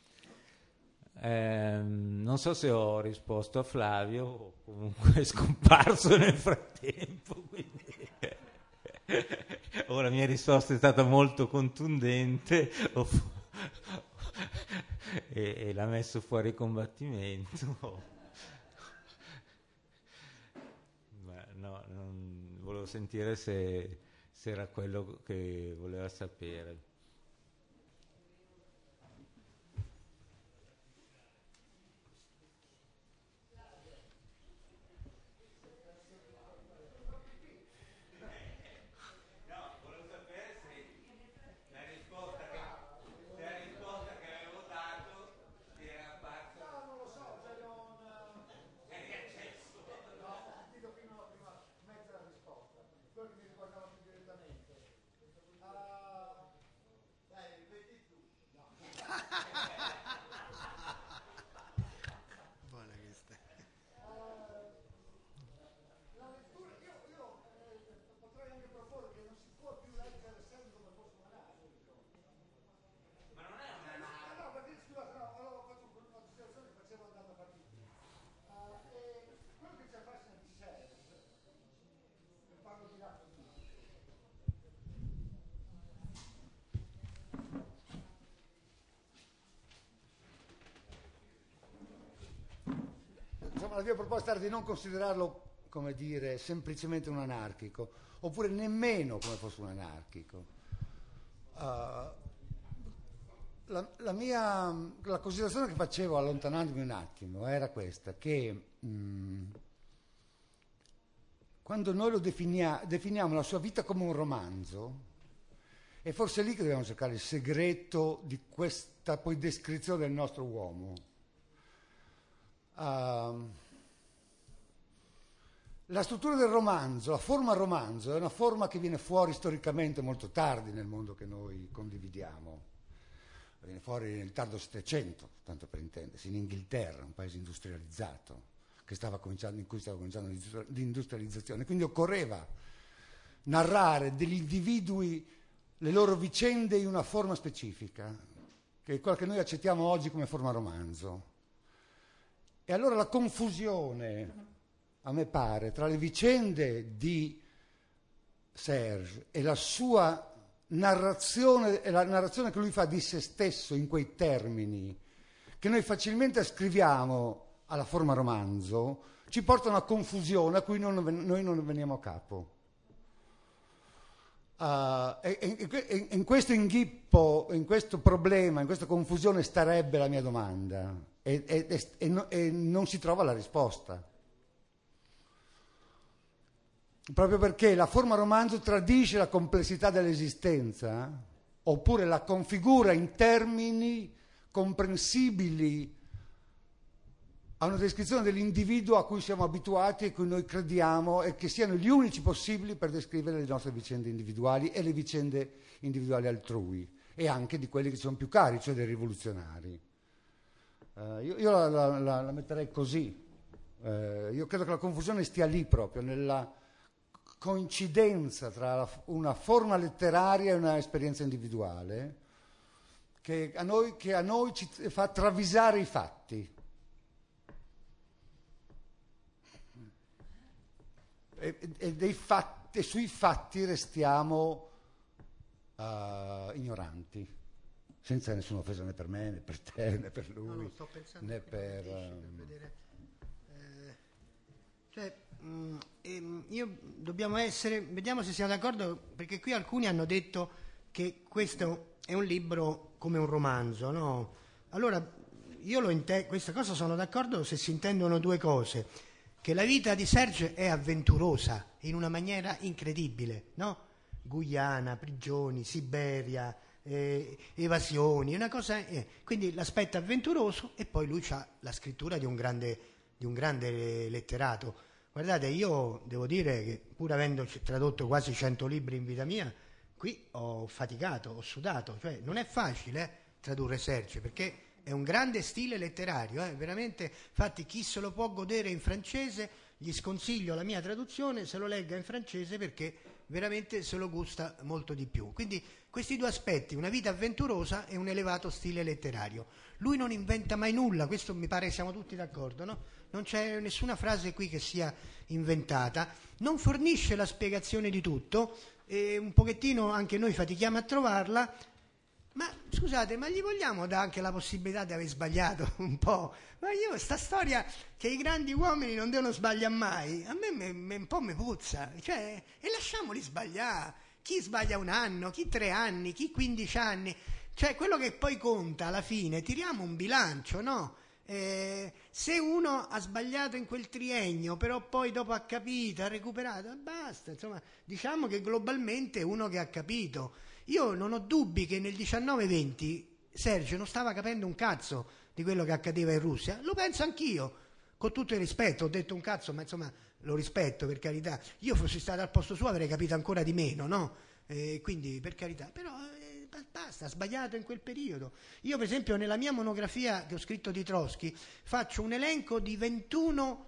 Non so se ho risposto a Flavio, o comunque è scomparso nel frattempo. Quindi O la mia risposta è stata molto contundente e l'ha messo fuori combattimento. Ma no, volevo sentire se era quello che voleva sapere. La mia proposta era di non considerarlo, come dire, semplicemente un anarchico, oppure nemmeno come fosse un anarchico. La considerazione che facevo allontanandomi un attimo era questa, che quando noi lo definiamo la sua vita come un romanzo, è forse lì che dobbiamo cercare il segreto di questa poi descrizione del nostro uomo. La struttura del romanzo, la forma romanzo, è una forma che viene fuori storicamente molto tardi nel mondo che noi condividiamo. Viene fuori nel tardo Settecento, tanto per intendersi, in Inghilterra, un paese industrializzato, in cui stava cominciando l'industrializzazione. Quindi occorreva narrare degli individui, le loro vicende in una forma specifica, che è quella che noi accettiamo oggi come forma romanzo. E allora la confusione, a me pare, tra le vicende di Serge e la sua narrazione, e la narrazione che lui fa di se stesso in quei termini, che noi facilmente ascriviamo alla forma romanzo, ci porta a una confusione a cui noi non veniamo a capo. In questo inghippo, in questo problema, in questa confusione starebbe la mia domanda e non si trova la risposta. Proprio perché la forma romanzo tradisce la complessità dell'esistenza, oppure la configura in termini comprensibili a una descrizione dell'individuo a cui siamo abituati e cui noi crediamo e che siano gli unici possibili per descrivere le nostre vicende individuali e le vicende individuali altrui, e anche di quelli che sono più cari, cioè dei rivoluzionari. Io la metterei così. Io credo che la confusione stia lì proprio, nella coincidenza tra una forma letteraria e una esperienza individuale che a noi ci fa travisare i fatti. E sui fatti restiamo ignoranti, senza nessuna offesa né per me, né per te, né per lui, no, sto pensando né per vedere. Dobbiamo essere, vediamo se siamo d'accordo, perché qui alcuni hanno detto che questo è un libro come un romanzo, no? Allora io questa cosa sono d'accordo se si intendono due cose: che la vita di Serge è avventurosa in una maniera incredibile, no? Guyana, prigioni, Siberia, evasioni, una cosa, quindi l'aspetto avventuroso, e poi lui ha la scrittura di un grande letterato. Guardate, io devo dire che pur avendo tradotto quasi 100 libri in vita mia, qui ho faticato, ho sudato, cioè non è facile tradurre Serge, perché è un grande stile letterario, veramente. Infatti chi se lo può godere in francese gli sconsiglio la mia traduzione, se lo legga in francese perché veramente se lo gusta molto di più. Quindi questi due aspetti, una vita avventurosa e un elevato stile letterario. Lui non inventa mai nulla, questo mi pare siamo tutti d'accordo, no? Non c'è nessuna frase qui che sia inventata, non fornisce la spiegazione di tutto, e un pochettino anche noi fatichiamo a trovarla. Ma scusate, ma gli vogliamo dare anche la possibilità di aver sbagliato un po'? Ma io sta storia che i grandi uomini non devono sbagliare mai, a me un po' mi puzza, cioè, e lasciamoli sbagliare. Chi sbaglia un anno, chi 3 anni, chi 15 anni, cioè quello che poi conta alla fine, tiriamo un bilancio, no? Se uno ha sbagliato in quel triennio, però poi dopo ha capito, ha recuperato, basta, insomma, diciamo che globalmente è uno che ha capito. Io non ho dubbi che nel 19-20 Sergio non stava capendo un cazzo di quello che accadeva in Russia, lo penso anch'io, con tutto il rispetto, ho detto un cazzo, ma insomma lo rispetto, per carità. Io fossi stato al posto suo avrei capito ancora di meno, no? Quindi per carità, però basta, ha sbagliato in quel periodo. Io per esempio nella mia monografia che ho scritto di Trotsky faccio un elenco di 21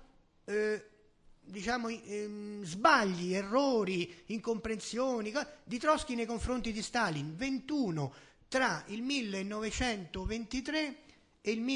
sbagli, errori, incomprensioni di Trotsky nei confronti di Stalin, 21 tra il 1923 e il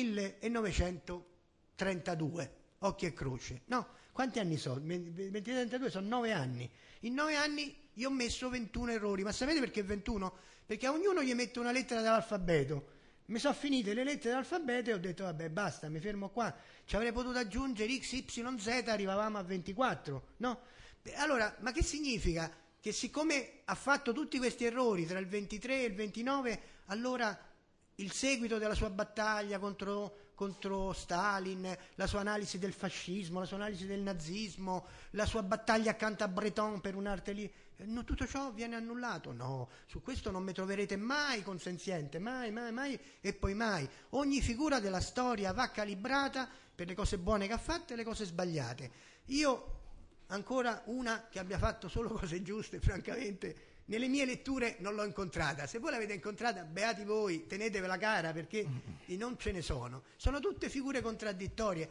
1932, occhio e croce, no? Quanti anni sono? 20-32 sono 9 anni. In 9 anni io ho messo 21 errori, ma sapete perché 21? Perché a ognuno gli metto una lettera dall'alfabeto. Mi sono finite le lettere dell'alfabeto e ho detto vabbè basta, mi fermo qua. Ci avrei potuto aggiungere X, Y, Z, arrivavamo a 24, no? Allora, ma che significa? Che siccome ha fatto tutti questi errori tra il 23 e il 29, allora il seguito della sua battaglia contro Stalin, la sua analisi del fascismo, la sua analisi del nazismo, la sua battaglia accanto a Breton per un'arte lì, no, tutto ciò viene annullato. No, su questo non mi troverete mai consenziente, mai, mai, mai e poi mai. Ogni figura della storia va calibrata per le cose buone che ha fatto e le cose sbagliate. Io ancora una che abbia fatto solo cose giuste, francamente, nelle mie letture non l'ho incontrata. Se voi l'avete incontrata, beati voi, tenetevela cara, perché non ce ne sono. Sono tutte figure contraddittorie.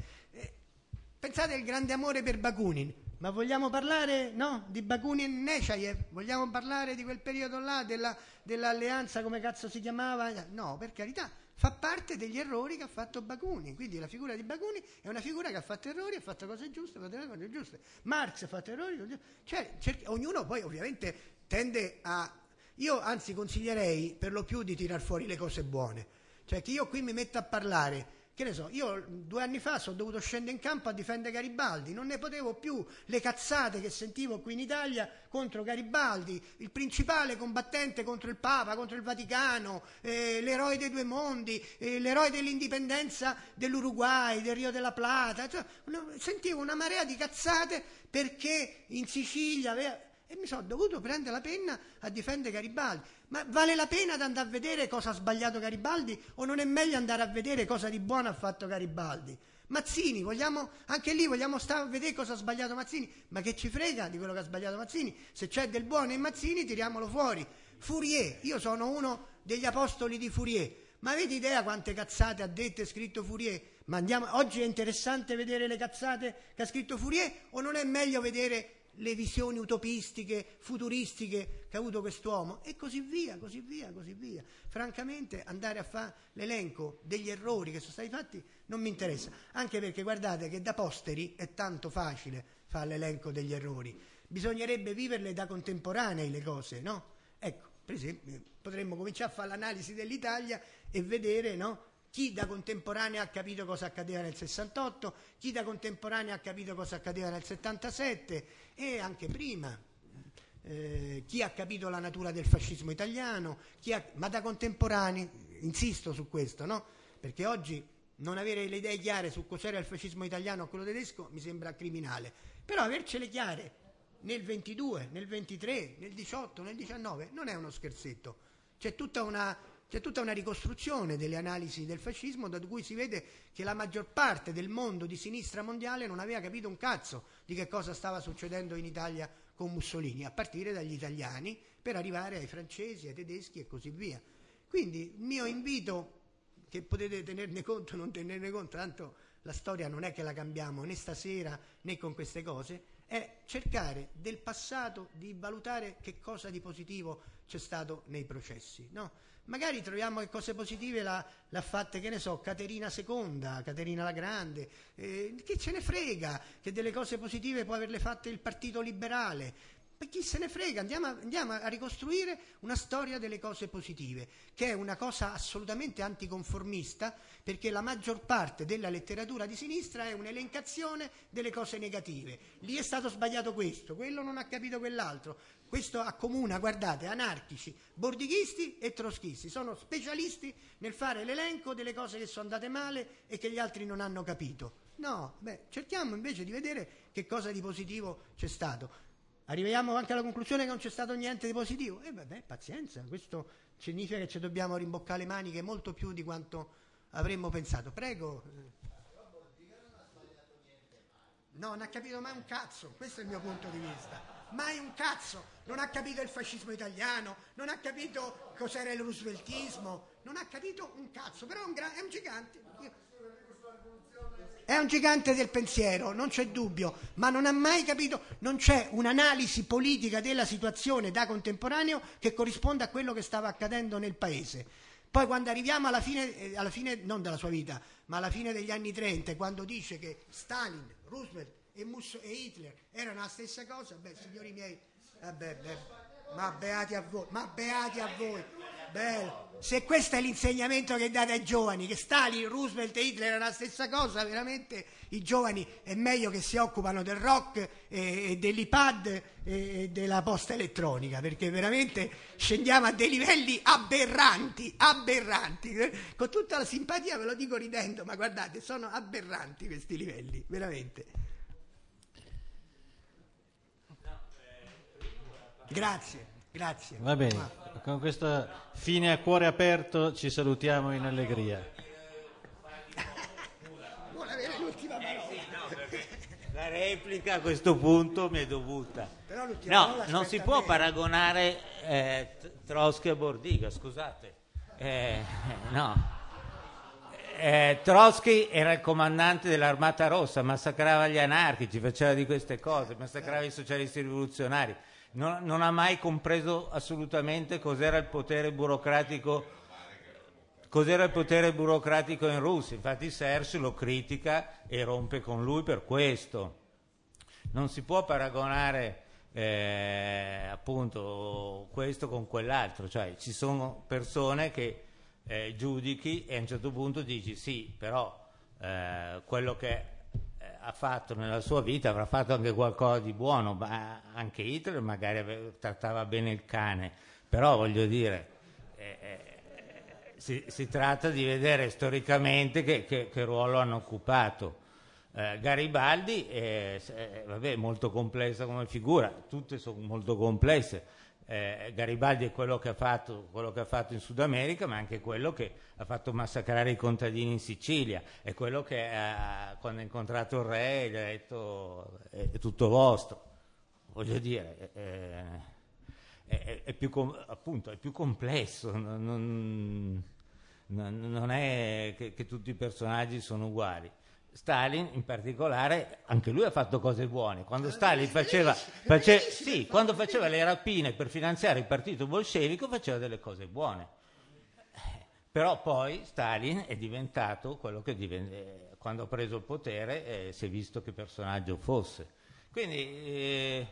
Pensate al grande amore per Bakunin, ma vogliamo parlare, no, di Bakunin e Nechayev? Vogliamo parlare di quel periodo là, dell'alleanza, come cazzo si chiamava? No, per carità, fa parte degli errori che ha fatto Bakunin. Quindi la figura di Bakunin è una figura che ha fatto errori, ha fatto cose giuste, ha fatto cose giuste. Marx ha fatto errori, cioè ognuno poi ovviamente tende a... Io anzi consiglierei per lo più di tirar fuori le cose buone, cioè che io qui mi metto a parlare, che ne so, io 2 anni fa sono dovuto scendere in campo a difendere Garibaldi, non ne potevo più, le cazzate che sentivo qui in Italia contro Garibaldi, il principale combattente contro il Papa, contro il Vaticano, l'eroe dei 2 mondi, l'eroe dell'indipendenza dell'Uruguay, del Rio della Plata, cioè, sentivo una marea di cazzate perché in Sicilia aveva... E mi sono dovuto prendere la penna a difendere Garibaldi. Ma vale la pena di andare a vedere cosa ha sbagliato Garibaldi o non è meglio andare a vedere cosa di buono ha fatto Garibaldi? Mazzini, anche lì vogliamo stare a vedere cosa ha sbagliato Mazzini, ma che ci frega di quello che ha sbagliato Mazzini? Se c'è del buono in Mazzini tiriamolo fuori. Fourier, io sono uno degli apostoli di Fourier, ma avete idea quante cazzate ha detto e scritto Fourier? Ma oggi è interessante vedere le cazzate che ha scritto Fourier o non è meglio vedere le visioni utopistiche, futuristiche che ha avuto quest'uomo? E così via, così via, così via. Francamente andare a fare l'elenco degli errori che sono stati fatti non mi interessa, anche perché guardate che da posteri è tanto facile fare l'elenco degli errori, bisognerebbe viverle da contemporanei le cose, no? Ecco, per esempio potremmo cominciare a fare l'analisi dell'Italia e vedere, no? Chi da contemporanea ha capito cosa accadeva nel 68, chi da contemporanea ha capito cosa accadeva nel 77 e anche prima, chi ha capito la natura del fascismo italiano, ma da contemporanei, insisto su questo, no? Perché oggi non avere le idee chiare su cos'era il fascismo italiano o quello tedesco mi sembra criminale, però avercele chiare nel 22, nel 23, nel 18, nel 19 non è uno scherzetto, c'è tutta una ricostruzione delle analisi del fascismo da cui si vede che la maggior parte del mondo di sinistra mondiale non aveva capito un cazzo di che cosa stava succedendo in Italia con Mussolini, a partire dagli italiani per arrivare ai francesi, ai tedeschi e così via. Quindi il mio invito, che potete tenerne conto o non tenerne conto, tanto la storia non è che la cambiamo né stasera né con queste cose, è cercare del passato di valutare che cosa di positivo c'è stato nei processi, no? Magari troviamo che cose positive l'ha fatte, che ne so, Caterina II, Caterina la Grande, che ce ne frega che delle cose positive può averle fatte il Partito Liberale. Chi se ne frega, andiamo a ricostruire una storia delle cose positive, che è una cosa assolutamente anticonformista, perché la maggior parte della letteratura di sinistra è un'elencazione delle cose negative. Lì è stato sbagliato questo, quello non ha capito quell'altro. Questo accomuna, guardate, anarchici, bordighisti e trotskisti, sono specialisti nel fare l'elenco delle cose che sono andate male e che gli altri non hanno capito. No, cerchiamo invece di vedere che cosa di positivo c'è stato. Arriviamo anche alla conclusione che non c'è stato niente di positivo. Pazienza, questo significa che ci dobbiamo rimboccare le maniche molto più di quanto avremmo pensato. Prego. No, non ha capito mai un cazzo, questo è il mio punto di vista. Mai un cazzo. Non ha capito il fascismo italiano, non ha capito cos'era il rooseveltismo, non ha capito un cazzo, però è un gigante. È un gigante del pensiero, non c'è dubbio, ma non ha mai capito, non c'è un'analisi politica della situazione da contemporaneo che corrisponda a quello che stava accadendo nel paese. Poi quando arriviamo alla fine non della sua vita, ma alla fine degli anni 30, quando dice che Stalin, Roosevelt e Hitler erano la stessa cosa, signori miei, ma beati a voi, bello. Se questo è l'insegnamento che date ai giovani, che Stalin, Roosevelt e Hitler erano la stessa cosa, veramente i giovani è meglio che si occupano del rock e dell'iPad e della posta elettronica, perché veramente scendiamo a dei livelli aberranti, con tutta la simpatia ve lo dico ridendo, ma guardate, sono aberranti questi livelli, veramente. Grazie. Va bene, con questo fine a cuore aperto ci salutiamo in allegria. Vuole avere l'ultima parola. La replica a questo punto mi è dovuta. No, non si può paragonare Trotsky a Bordiga, scusate. No. Trotsky era il comandante dell'Armata Rossa, massacrava gli anarchici, faceva di queste cose, massacrava i socialisti rivoluzionari. Non ha mai compreso assolutamente cos'era il potere burocratico in Russia. Infatti Serge lo critica e rompe con lui per questo. Non si può paragonare appunto questo con quell'altro, cioè ci sono persone che giudichi e a un certo punto dici sì, però quello che ha fatto nella sua vita avrà fatto anche qualcosa di buono, ma anche Hitler magari trattava bene il cane, però voglio dire si tratta di vedere storicamente che ruolo hanno occupato. Garibaldi è molto complessa come figura, tutte sono molto complesse. Garibaldi è quello che ha fatto in Sud America, ma anche quello che ha fatto massacrare i contadini in Sicilia, è quello che quando ha incontrato il re gli ha detto è tutto vostro. Voglio dire, è più complesso, non è che tutti i personaggi sono uguali. Stalin in particolare, anche lui ha fatto cose buone. Quando Stalin quando faceva le rapine per finanziare il partito bolscevico faceva delle cose buone. Però poi Stalin è diventato quello che quando ha preso il potere si è visto che personaggio fosse. Quindi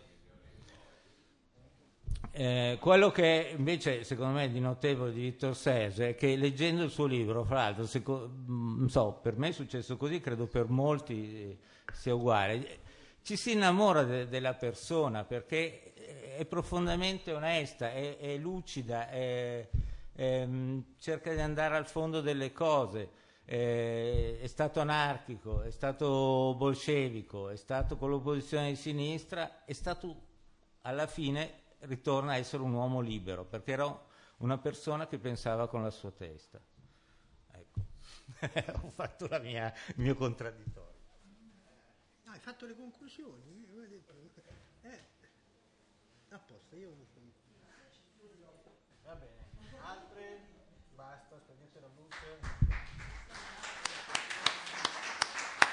quello che invece secondo me è di notevole di Victor Serge è che leggendo il suo libro, fra l'altro non so, per me è successo così, credo per molti sia uguale, ci si innamora della persona perché è profondamente onesta, è lucida, cerca di andare al fondo delle cose, è stato anarchico, è stato bolscevico, è stato con l'opposizione di sinistra, è stato alla fine ritorna a essere un uomo libero, perché era una persona che pensava con la sua testa. Ecco, ho fatto il mio contraddittorio. No, hai fatto le conclusioni. A posto, io... Va bene, altre? Basta, spegnete la luce.